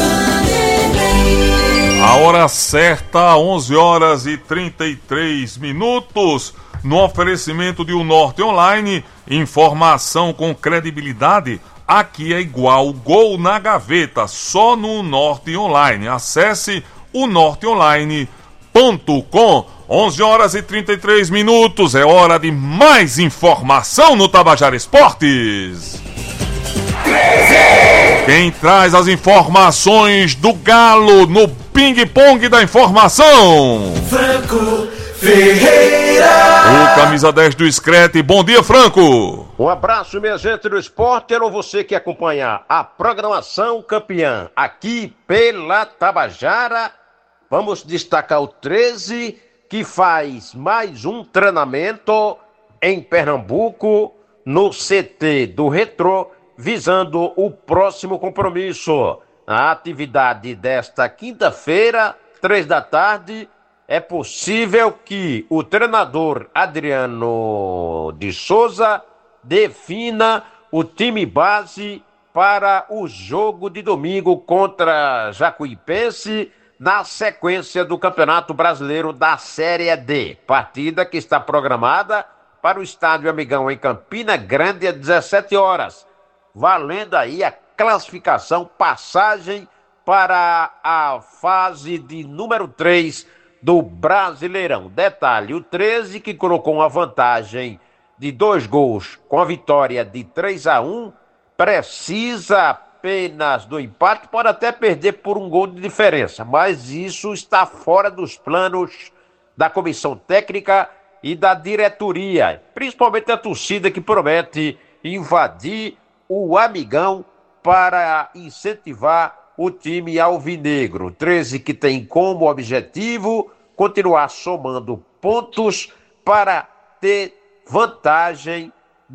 A hora certa, onze horas e trinta e três minutos, no oferecimento de O Norte Online, informação com credibilidade, aqui é igual gol na gaveta, só no Norte Online. Acesse o norte online ponto com. onze horas e trinta e três minutos, é hora de mais informação no Tabajara Esportes. Quem traz as informações do Galo no ping-pong da informação? Franco Ferreira. O camisa dez do Screte. Bom dia, Franco. Um abraço, minha gente do esporte. Alô, você que acompanha a programação campeã aqui pela Tabajara. Vamos destacar o treze, que faz mais um treinamento em Pernambuco, no C T do Retrô, visando o próximo compromisso. A atividade desta quinta-feira, três da tarde, é possível que o treinador Adriano de Souza defina o time base para o jogo de domingo contra Jacuipense, na sequência do Campeonato Brasileiro da Série D. Partida que está programada para o Estádio Amigão em Campina Grande às dezessete horas. Valendo aí a classificação, passagem para a fase de número três do Brasileirão. Detalhe, o treze, que colocou uma vantagem de dois gols com a vitória de três a um, precisa apenas do empate, pode até perder por um gol de diferença, mas isso está fora dos planos da comissão técnica e da diretoria, principalmente a torcida que promete invadir o Amigão para incentivar o time alvinegro. treze que tem como objetivo continuar somando pontos para ter vantagem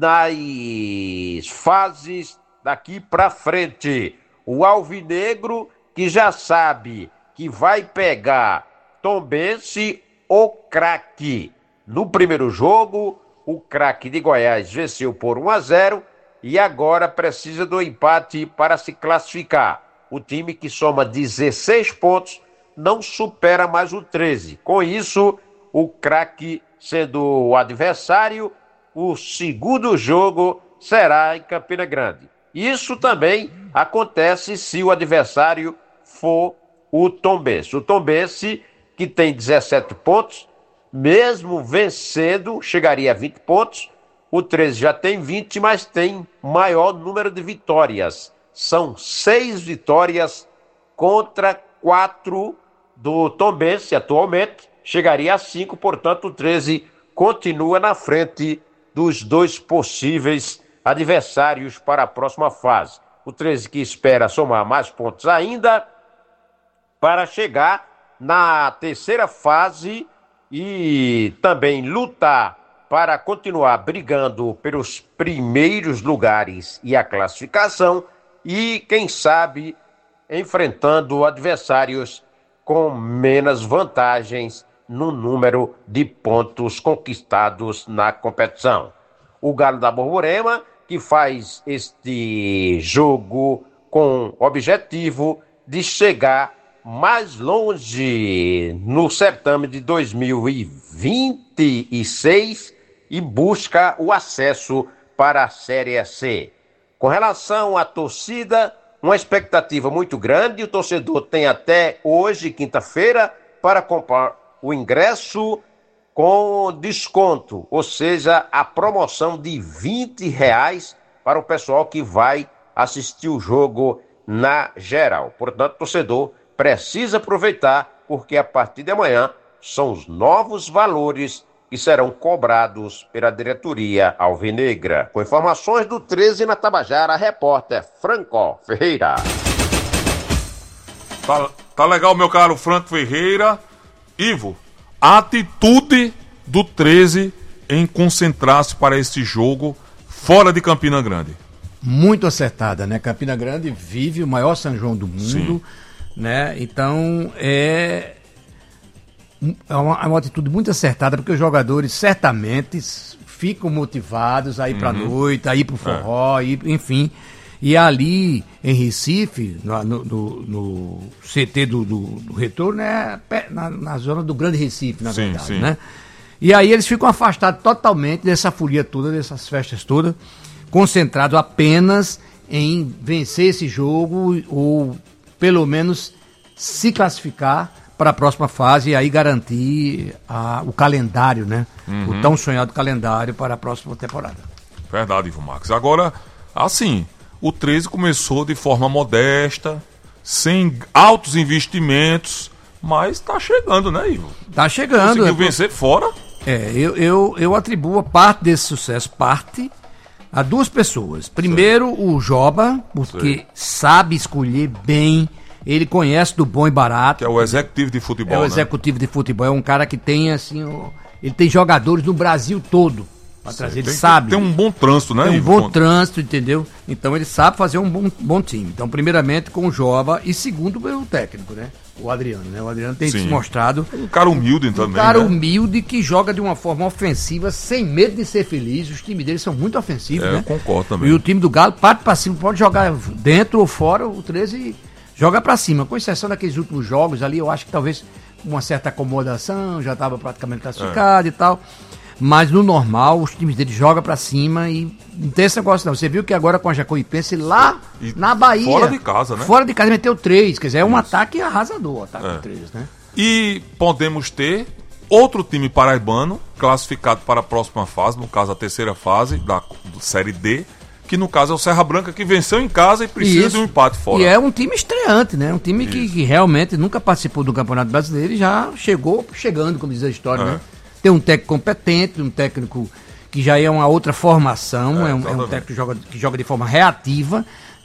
nas fases daqui para frente. O alvinegro que já sabe que vai pegar Tombense ou Craque. No primeiro jogo, o Craque de Goiás venceu por um a zero e agora precisa do empate para se classificar. O time que soma dezesseis pontos não supera mais o treze. Com isso, o Craque sendo o adversário, o segundo jogo será em Campina Grande. Isso também acontece se o adversário for o Tombense. O Tombense, que tem dezessete pontos, mesmo vencendo, chegaria a vinte pontos. O treze já tem vinte, mas tem maior número de vitórias. São seis vitórias contra quatro do Tombense atualmente. Chegaria a cinco, portanto o treze continua na frente dos dois possíveis adversários para a próxima fase. O treze que espera somar mais pontos ainda para chegar na terceira fase e também lutar para continuar brigando pelos primeiros lugares e a classificação e, quem sabe, enfrentando adversários com menos vantagens no número de pontos conquistados na competição. O Galo da Borborema, que faz este jogo com o objetivo de chegar mais longe no certame de dois mil e vinte e seis e busca o acesso para a Série C. Com relação à torcida, uma expectativa muito grande. O torcedor tem até hoje, quinta-feira, para comprar o ingresso com desconto, ou seja, a promoção de vinte reais para o pessoal que vai assistir o jogo na geral. Portanto, o torcedor precisa aproveitar, porque a partir de amanhã são os novos valores que serão cobrados pela diretoria alvinegra. Com informações do treze na Tabajara, a repórter Franco Ferreira. Tá, tá legal, meu caro Franco Ferreira. Ivo, a atitude do treze em concentrar-se para este jogo fora de Campina Grande. Muito acertada, né? Campina Grande vive o maior São João do mundo, sim, né? Então é... É uma, é uma atitude muito acertada, porque os jogadores certamente ficam motivados a ir para a uhum. noite, a ir para o forró, é. ir, enfim. E ali em Recife, no, no, no C T do, do, do Retorno, né, na, na zona do Grande Recife, na sim, verdade. Sim. Né? E aí eles ficam afastados totalmente dessa folia toda, dessas festas todas, concentrados apenas em vencer esse jogo ou pelo menos se classificar para a próxima fase e aí garantir a, o calendário, né? Uhum. O tão sonhado calendário para a próxima temporada. Verdade, Ivo Marques. Agora, assim, o treze começou de forma modesta, sem altos investimentos, mas está chegando, né, Ivo? Está chegando. Conseguiu é, vencer fora? É, eu, eu, eu atribuo a parte desse sucesso, parte, a duas pessoas. Primeiro, sei, o Joba, porque sei, sabe escolher bem. Ele conhece do bom e barato. Que é o executivo de futebol, É o né? executivo de futebol. É um cara que tem, assim, o... ele tem jogadores no Brasil todo para trazer. Ele tem, sabe. Tem um bom trânsito, né? Tem um Ivo? bom trânsito, entendeu? Então ele sabe fazer um bom, bom time. Então, primeiramente com o Joba e segundo pelo técnico, né? O Adriano, né? O Adriano tem Sim. se mostrado... Um cara humilde um também, Um cara né? humilde que joga de uma forma ofensiva, sem medo de ser feliz. Os times dele são muito ofensivos, é, né? Eu concordo também. E o time do Galo parte para cima, pode jogar dentro ou fora, o treze... joga pra cima, com exceção daqueles últimos jogos ali, eu acho que talvez uma certa acomodação, já estava praticamente classificado é. e tal. Mas no normal, os times dele jogam pra cima e não tem esse negócio não. Você viu que agora com a Jacuipense lá e na Bahia. Fora de casa, né? Fora de casa meteu três, quer dizer, é um Isso. ataque arrasador, o ataque é. do três, né? E podemos ter outro time paraibano classificado para a próxima fase, no caso a terceira fase da Série D, que no caso é o Serra Branca, que venceu em casa e precisa Isso. de um empate fora. E é um time estreante, né? Um time que, que realmente nunca participou do Campeonato Brasileiro e já chegou chegando, como diz a história, é. né? Tem um técnico competente, um técnico que já é uma outra formação, é, é, um, é um técnico que joga, que joga de forma reativa,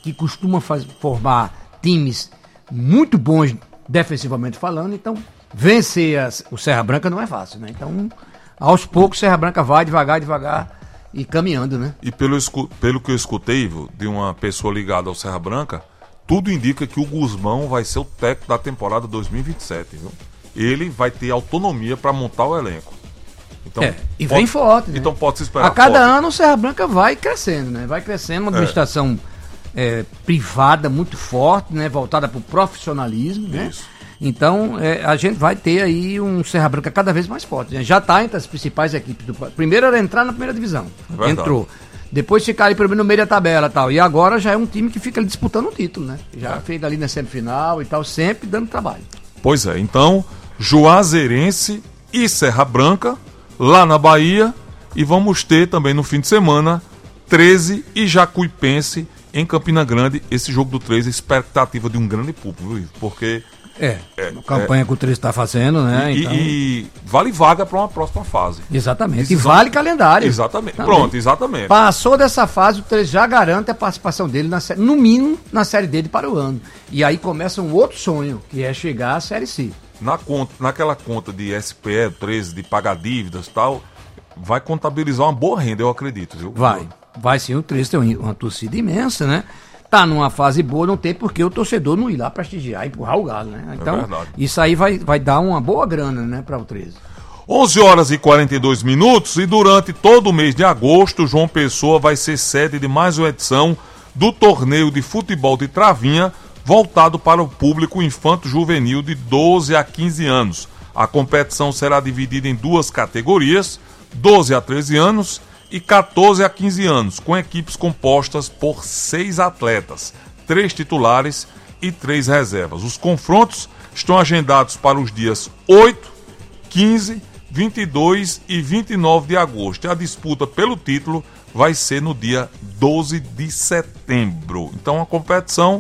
que costuma faz, formar times muito bons defensivamente falando, então vencer as, o Serra Branca não é fácil, né? Então, aos poucos, Serra Branca vai devagar, devagar e caminhando, né? E pelo, pelo que eu escutei, Ivo, de uma pessoa ligada ao Serra Branca, tudo indica que o Guzmão vai ser o técnico da temporada dois mil e vinte e sete, viu? Ele vai ter autonomia para montar o elenco. Então, é, e pode, vem forte, né? Então pode se esperar a cada forte. ano o Serra Branca vai crescendo, né? Vai crescendo, uma administração é. É, privada muito forte, né? Voltada para o profissionalismo, né? Isso. Então é, a gente vai ter aí um Serra Branca cada vez mais forte, né? Já está entre as principais equipes do... Primeiro era entrar na primeira divisão, é entrou. Depois ficar ali no meio da tabela e tal. E agora já é um time que fica ali disputando o título, né? Já é. Fica ali na semifinal e tal, sempre dando trabalho. Pois é, então Juazeirense e Serra Branca lá na Bahia, e vamos ter também no fim de semana treze e Jacuipense em Campina Grande. Esse jogo do treze, expectativa de um grande público, viu? Porque é, é a campanha é, que o treze está fazendo, né? E, então... e vale vaga para uma próxima fase. Exatamente, Decisão... e vale calendário. Exatamente, também. Pronto, exatamente. Passou dessa fase, o treze já garante a participação dele, na série, no mínimo, na Série D para o ano. E aí começa um outro sonho, que é chegar à Série C. Na conta, naquela conta de S P E treze, de pagar dívidas e tal, vai contabilizar uma boa renda, eu acredito, viu? Vai, vai sim, o treze tem uma torcida imensa, né? Tá numa fase boa, não tem porque o torcedor não ir lá prestigiar, empurrar o Galo, né? Então, é isso aí vai, vai dar uma boa grana, né, para o treze. onze horas e quarenta e dois minutos, e durante todo o mês de agosto, João Pessoa vai ser sede de mais uma edição do torneio de futebol de travinha, voltado para o público infanto-juvenil de doze a quinze anos. A competição será dividida em duas categorias, doze a treze anos e quatorze a quinze anos, com equipes compostas por seis atletas, três titulares e três reservas. Os confrontos estão agendados para os dias oito, quinze, vinte e dois e vinte e nove de agosto. E a disputa pelo título vai ser no dia doze de setembro. Então, a competição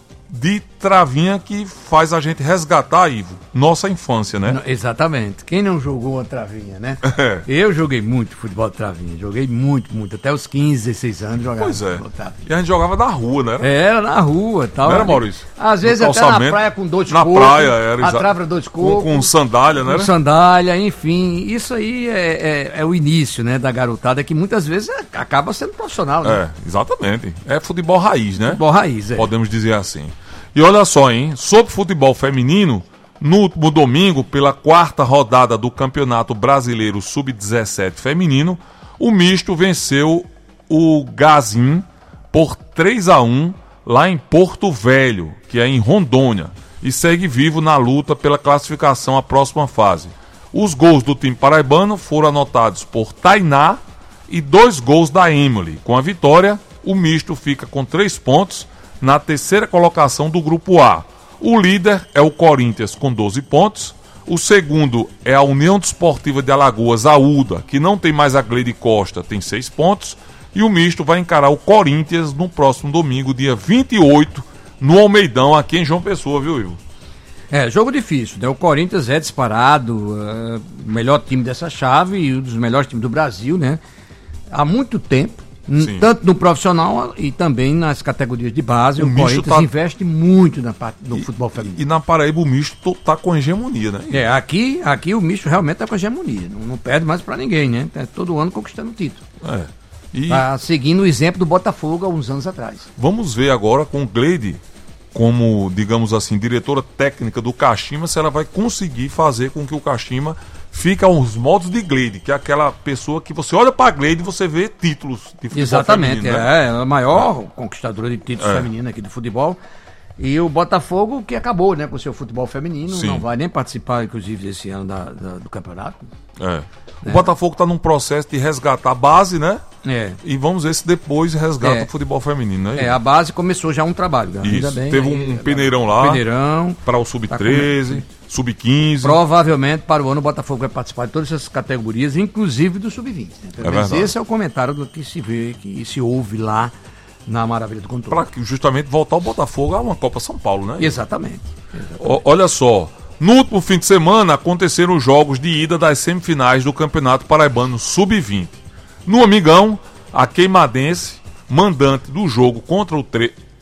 de travinha que faz a gente resgatar, Ivo, nossa infância, né? Exatamente. Quem não jogou a travinha, né? É. Eu joguei muito futebol de travinha. Joguei muito, muito. Até os quinze, dezesseis anos jogava pois é. futebol de travinha. E a gente jogava na rua, né? Era na rua. Tal. Não era, Maurício? Às vezes no até na praia com dor de na coco. Na praia, era. A trava dor de coco. Com, com sandália, né? Com sandália, enfim. Isso aí é, é, é o início, né, da garotada, que muitas vezes é, acaba sendo profissional, né? É, exatamente. É futebol raiz, né? Futebol raiz, é. Podemos dizer assim. E olha só, hein? Sobre futebol feminino, no último domingo, pela quarta rodada do Campeonato Brasileiro sub dezessete feminino, o misto venceu o Gazin por três a um lá em Porto Velho, que é em Rondônia, e segue vivo na luta pela classificação à próxima fase. Os gols do time paraibano foram anotados por Tainá e dois gols da Emily. Com a vitória, o misto fica com três pontos na terceira colocação do Grupo A. O líder é o Corinthians com doze pontos. O segundo é a União Desportiva de Alagoas, a U D A, que não tem mais a Gleide Costa, tem seis pontos. E o misto vai encarar o Corinthians no próximo domingo, dia vinte e oito, no Almeidão, aqui em João Pessoa, viu, Ivo? É, jogo difícil, né? O Corinthians é disparado, uh, o melhor time dessa chave e um dos melhores times do Brasil, né? Há muito tempo. Sim. Tanto no profissional e também nas categorias de base. O, o Corinthians tá... investe muito na parte do e, futebol feminino. E na Paraíba o misto tá com hegemonia, né? É, aqui, aqui o misto realmente tá com hegemonia. Não, não perde mais para ninguém, né? Tá todo ano conquistando o título. É. E... Tá seguindo o exemplo do Botafogo há uns anos atrás. Vamos ver agora com o Gleide, como, digamos assim, diretora técnica do Kashima, se ela vai conseguir fazer com que o Kashima fica aos modos de Gleide, que é aquela pessoa que você olha para a Gleide e você vê títulos de futebol Exatamente, feminino. Exatamente, né? é a maior é. conquistadora de títulos é. feminino aqui do futebol. E o Botafogo que acabou, né, com o seu futebol feminino, Sim. não vai nem participar, inclusive, esse ano da, da, do campeonato. É. O é. Botafogo está num processo de resgatar a base, né? É. E vamos ver se depois resgata é. o futebol feminino, né? É, a base começou já um trabalho. Né? Isso. Bem, Teve um, um peneirão lá. Peneirão. Para o sub treze, tá sub quinze. Provavelmente para o ano o Botafogo vai participar de todas essas categorias, inclusive do sub vinte. Né? É verdade. Esse é o comentário do que se vê, que se ouve lá na Maravilha do Controle. Para justamente voltar o Botafogo a uma Copa São Paulo, né? Exatamente. Exatamente. O, olha só, no último fim de semana aconteceram os jogos de ida das semifinais do Campeonato Paraibano sub vinte. No Amigão, a Queimadense, mandante do jogo contra o, tre...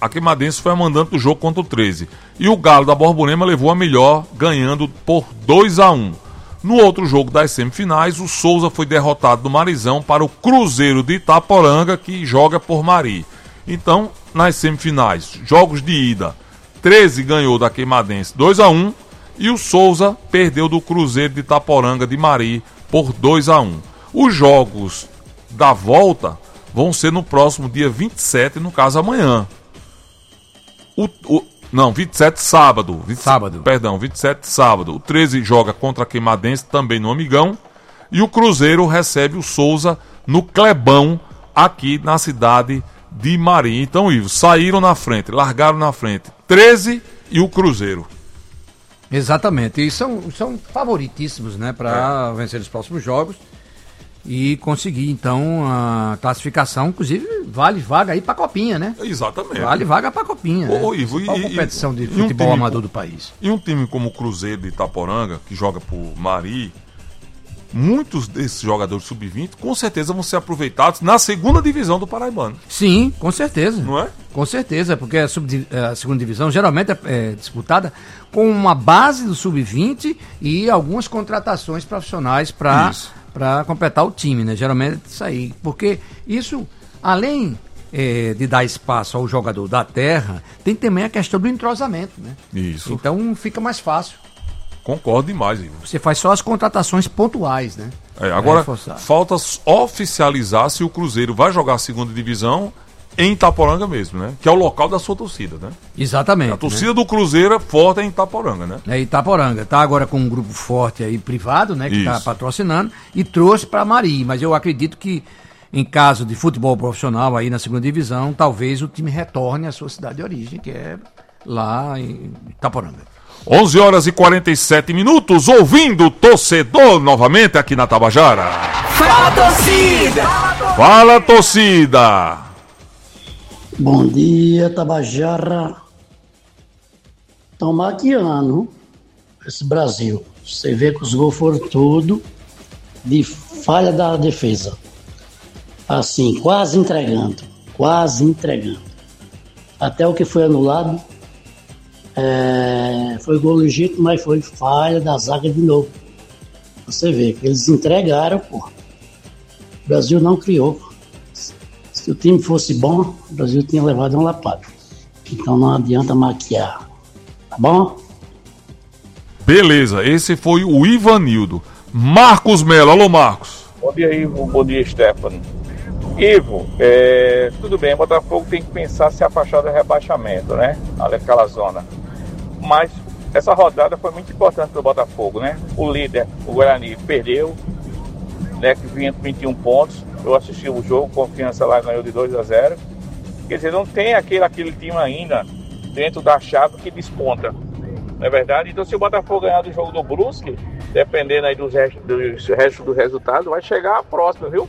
a Queimadense foi a mandante do jogo contra o treze. E o Galo da Borborema levou a melhor, ganhando por dois a um. No outro jogo das semifinais, o Souza foi derrotado do Marizão para o Cruzeiro de Itaporanga, que joga por Mari. Então, nas semifinais, jogos de ida, treze ganhou da Queimadense dois a um e o Souza perdeu do Cruzeiro de Itaporanga de Mari por dois a um. Os jogos da volta vão ser no próximo dia vinte e sete, no caso amanhã. O, o, não, vinte e sete sábado. vinte, sábado. Perdão, vinte e sete sábado. O treze joga contra a Queimadense, também no Amigão. E o Cruzeiro recebe o Souza no Clebão, aqui na cidade de Mari. Então, Ivo, saíram na frente, largaram na frente treze e o Cruzeiro. Exatamente. E são, são favoritíssimos, né, para é. vencer os próximos jogos. E conseguir, então, a classificação, inclusive, vale vaga aí pra Copinha, né? Exatamente. Vale vaga pra Copinha. Ô, né? Ivo, e, a competição de e futebol um amador time, do país. E um time como o Cruzeiro de Itaporanga, que joga por Mari, muitos desses jogadores sub vinte, com certeza vão ser aproveitados na segunda divisão do Paraibano. Sim, com certeza. Não é? Com certeza, porque a, sub, a segunda divisão geralmente é, é disputada com uma base do sub vinte e algumas contratações profissionais para... para completar o time, né? Geralmente é isso aí. Porque isso, além é, de dar espaço ao jogador da terra, tem também a questão do entrosamento, né? Isso. Então fica mais fácil. Concordo demais, Ivo. Você faz só as contratações pontuais, né? É, agora, falta oficializar se o Cruzeiro vai jogar a segunda divisão em Itaporanga mesmo, né? Que é o local da sua torcida, né? Exatamente. A torcida né? do Cruzeiro é forte em Itaporanga, né? É Itaporanga. Tá agora com um grupo forte aí, privado, né? Que Isso. tá patrocinando e trouxe para Mari. Mas eu acredito que em caso de futebol profissional aí na segunda divisão, talvez o time retorne à sua cidade de origem, que é lá em Itaporanga. onze horas e quarenta e sete minutos, ouvindo o torcedor novamente aqui na Tabajara. Fala, torcida! Fala, torcida! Bom dia, Tabajara. Estão maquiando esse Brasil. Você vê que os gols foram tudo de falha da defesa. Assim, quase entregando. Quase entregando. Até o que foi anulado é, foi gol legítimo, mas foi falha da zaga de novo. Você vê que eles entregaram, pô. O Brasil não criou. Se o time fosse bom, o Brasil tinha levado um lapada. Então não adianta maquiar. Tá bom? Beleza, esse foi o Ivanildo. Marcos Melo, alô Marcos. Bom dia, Ivo. Bom dia, Stefano. Ivo, é, tudo bem, o Botafogo tem que pensar se afastar do rebaixamento, né? Ali naquela zona. Mas essa rodada foi muito importante para o Botafogo, né? O líder, o Guarani, perdeu, né? Que vinha com vinte e um pontos. Eu assisti o jogo, Confiança lá ganhou de dois a zero. Quer dizer, não tem aquele, aquele time ainda dentro da chave que desponta. Não é verdade? Então, se o Botafogo ganhar do jogo do Brusque, dependendo aí dos restos do, resto do resultado, vai chegar a próxima, viu?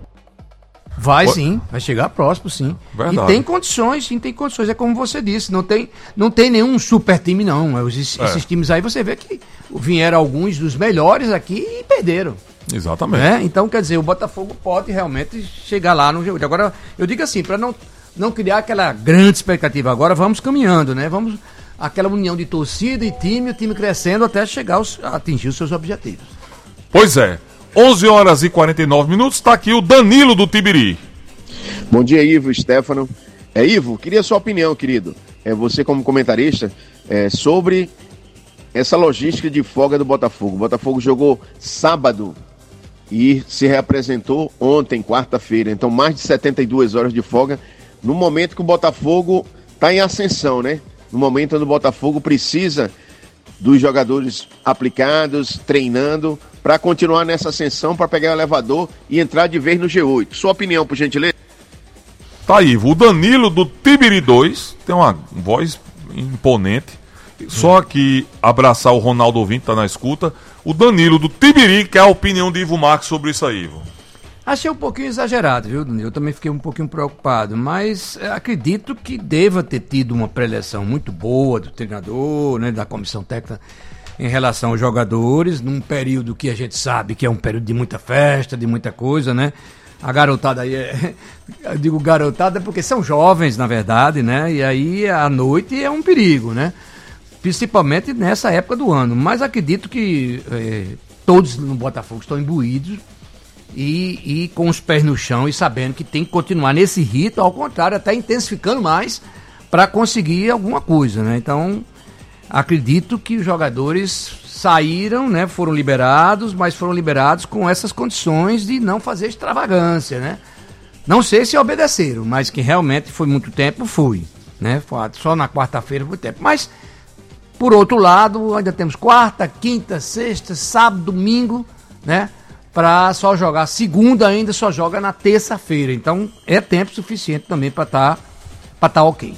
Vai sim, vai chegar próximo, sim. Verdade. E tem condições, sim, tem condições. É como você disse, não tem, não tem nenhum super time, não. Esses, é. esses times aí, você vê que vieram alguns dos melhores aqui e perderam. Exatamente. Né? Então, quer dizer, o Botafogo pode realmente chegar lá no G oito. Agora, eu digo assim, para não, não criar aquela grande expectativa, agora vamos caminhando, né? Vamos, aquela união de torcida e time, o time crescendo até chegar aos, a atingir os seus objetivos. Pois é. onze horas e quarenta e nove minutos, está aqui o Danilo do Tibiri. Bom dia, Ivo, Stefano. É, Ivo, queria sua opinião, querido. É, você como comentarista, é, sobre essa logística de folga do Botafogo. O Botafogo jogou sábado e se reapresentou ontem, quarta-feira. Então, mais de setenta e duas horas de folga, no momento que o Botafogo está em ascensão, né? No momento onde o Botafogo precisa dos jogadores aplicados, treinando, para continuar nessa ascensão, para pegar o elevador e entrar de vez no G oito. Sua opinião, por gentileza? Tá aí, o Danilo do Tibiri dois tem uma voz imponente. Só que abraçar o Ronaldo Ouvinte, tá na escuta. O Danilo do Tibiri quer a opinião de Ivo Marques sobre isso aí, Ivo. Achei um pouquinho exagerado, viu, Danilo? Eu também fiquei um pouquinho preocupado, mas acredito que deva ter tido uma preleção muito boa do treinador, né, da comissão técnica, em relação aos jogadores, num período que a gente sabe que é um período de muita festa, de muita coisa, né? A garotada aí é... Eu digo garotada porque são jovens, na verdade, né? E aí a noite é um perigo, né? Principalmente nessa época do ano. Mas acredito que é, todos no Botafogo estão imbuídos e, e com os pés no chão e sabendo que tem que continuar nesse ritmo, ao contrário, até intensificando mais para conseguir alguma coisa, né? Então, acredito que os jogadores saíram, né? Foram liberados, mas foram liberados com essas condições de não fazer extravagância, né? Não sei se obedeceram, mas que realmente foi muito tempo, foi, né? Só na quarta-feira foi tempo. Mas, por outro lado, ainda temos quarta, quinta, sexta, sábado, domingo, né? Para só jogar. Segunda ainda só joga na terça-feira. Então, é tempo suficiente também para estar tá, para tá ok.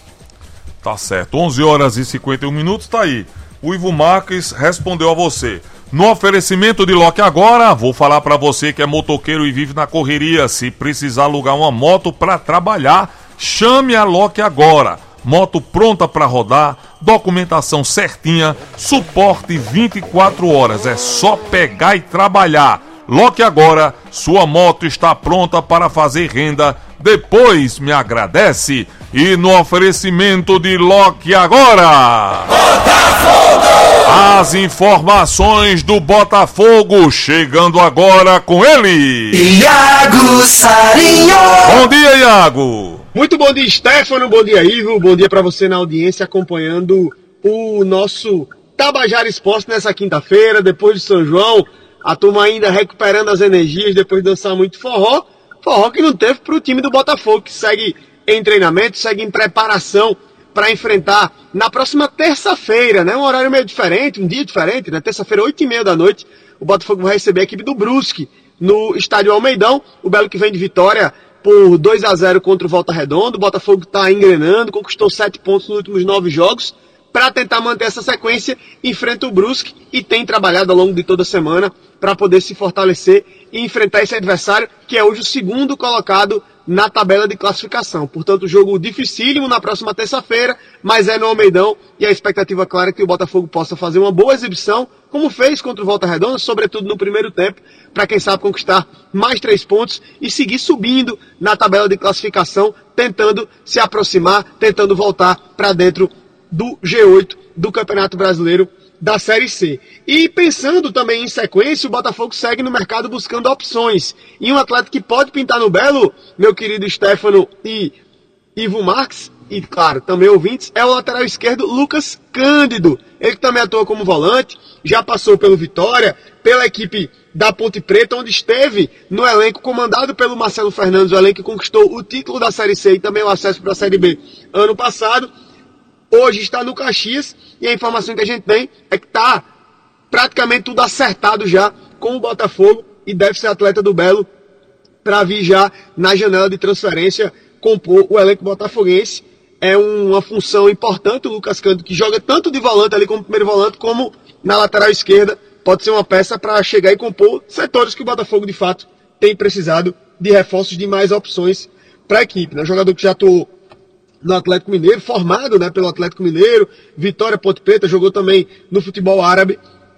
Tá certo. onze horas e cinquenta e um minutos, tá aí. O Ivo Marques respondeu a você. No oferecimento de Loque Agora, vou falar para você que é motoqueiro e vive na correria. Se precisar alugar uma moto para trabalhar, chame a Loque Agora. Moto pronta para rodar, documentação certinha, suporte vinte e quatro horas. É só pegar e trabalhar. Loque Agora, sua moto está pronta para fazer renda. Depois me agradece. E no oferecimento de Loque Agora, Botafogo! As informações do Botafogo chegando agora com ele, Iago Sarinho. Bom dia, Iago. Muito bom dia, Stefano. Bom dia, Ivo. Bom dia para você na audiência acompanhando o nosso Tabajara Esporte nessa quinta-feira, depois de São João. A turma ainda recuperando as energias depois de dançar muito forró. Forró que não teve para o time do Botafogo, que segue em treinamento, segue em preparação para enfrentar na próxima terça-feira, né? Um horário meio diferente, um dia diferente, né? Terça-feira, oito e meia da noite, o Botafogo vai receber a equipe do Brusque no estádio Almeidão. O Belo que vem de vitória por dois a zero contra o Volta Redonda. O Botafogo está engrenando, conquistou sete pontos nos últimos nove jogos. Para tentar manter essa sequência, enfrenta o Brusque e tem trabalhado ao longo de toda a semana para poder se fortalecer e enfrentar esse adversário, que é hoje o segundo colocado na tabela de classificação. Portanto, jogo dificílimo na próxima terça-feira, mas é no Almeidão e a expectativa clara é que o Botafogo possa fazer uma boa exibição, como fez contra o Volta Redonda, sobretudo no primeiro tempo, para quem sabe conquistar mais três pontos e seguir subindo na tabela de classificação, tentando se aproximar, tentando voltar para dentro do G oito do Campeonato Brasileiro da Série C. E pensando também em sequência, o Botafogo segue no mercado buscando opções. E um atleta que pode pintar no Belo, meu querido Stefano e Ivo Marques, e claro, também ouvintes, é o lateral esquerdo Lucas Cândido. Ele que também atua como volante, já passou pelo Vitória, pela equipe da Ponte Preta, onde esteve no elenco comandado pelo Marcelo Fernandes, o elenco que conquistou o título da Série C e também o acesso para a Série B ano passado. Hoje está no Caxias e a informação que a gente tem é que está praticamente tudo acertado já com o Botafogo e deve ser atleta do Belo para vir já na janela de transferência compor o elenco botafoguense. É uma função importante o Lucas Cândido, que joga tanto de volante ali como primeiro volante, como na lateral esquerda. Pode ser uma peça para chegar e compor setores que o Botafogo de fato tem precisado de reforços, de mais opções para a equipe. Né? Um jogador que já atuou no Atlético Mineiro, formado, né, pelo Atlético Mineiro, Vitória, Ponte Preta, jogou também no futebol árabe.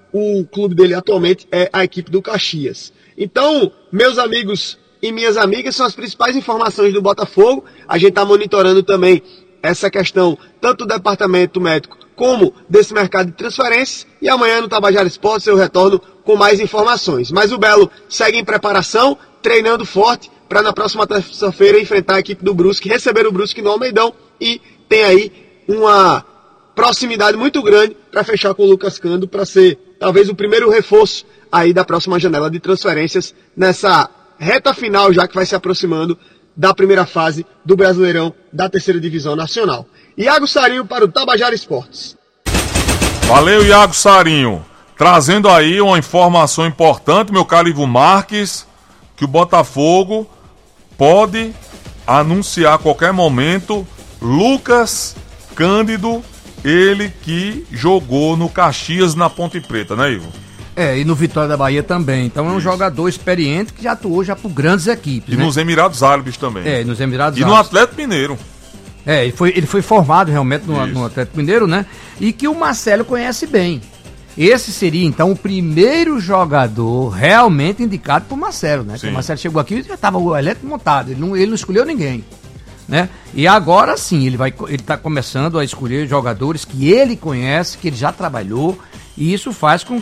O clube dele atualmente é a equipe do Caxias. Então, meus amigos e minhas amigas, são as principais informações do Botafogo. A gente está monitorando também essa questão, tanto do departamento médico como desse mercado de transferências. E amanhã no Tabajara Esportes eu retorno com mais informações. Mas o Belo segue em preparação, treinando forte, para na próxima terça-feira enfrentar a equipe do Brusque, receber o Brusque no Almeidão, e tem aí uma proximidade muito grande para fechar com o Lucas Cândido, para ser talvez o primeiro reforço aí da próxima janela de transferências, nessa reta final já que vai se aproximando da primeira fase do Brasileirão da terceira divisão nacional. Iago Sarinho para o Tabajara Esportes. Valeu, Iago Sarinho. Trazendo aí uma informação importante, meu caro Ivo Marques, que o Botafogo pode anunciar a qualquer momento Lucas Cândido, ele que jogou no Caxias, na Ponte Preta, né, Ivo? É, e no Vitória da Bahia também. Então é um Isso. jogador experiente que já atuou já por grandes equipes. E né? nos Emirados Árabes também. É, nos Emirados e Árabes. E no Atlético Mineiro. É, ele foi, ele foi formado realmente no, no Atlético Mineiro, né? E que o Marcelo conhece bem. esse seria, então, o primeiro jogador realmente indicado por Marcelo, né? Porque o Marcelo chegou aqui e já estava o elenco montado, ele não, ele não escolheu ninguém, né? E agora sim, ele vai, ele está começando a escolher jogadores que ele conhece, que ele já trabalhou, e isso faz com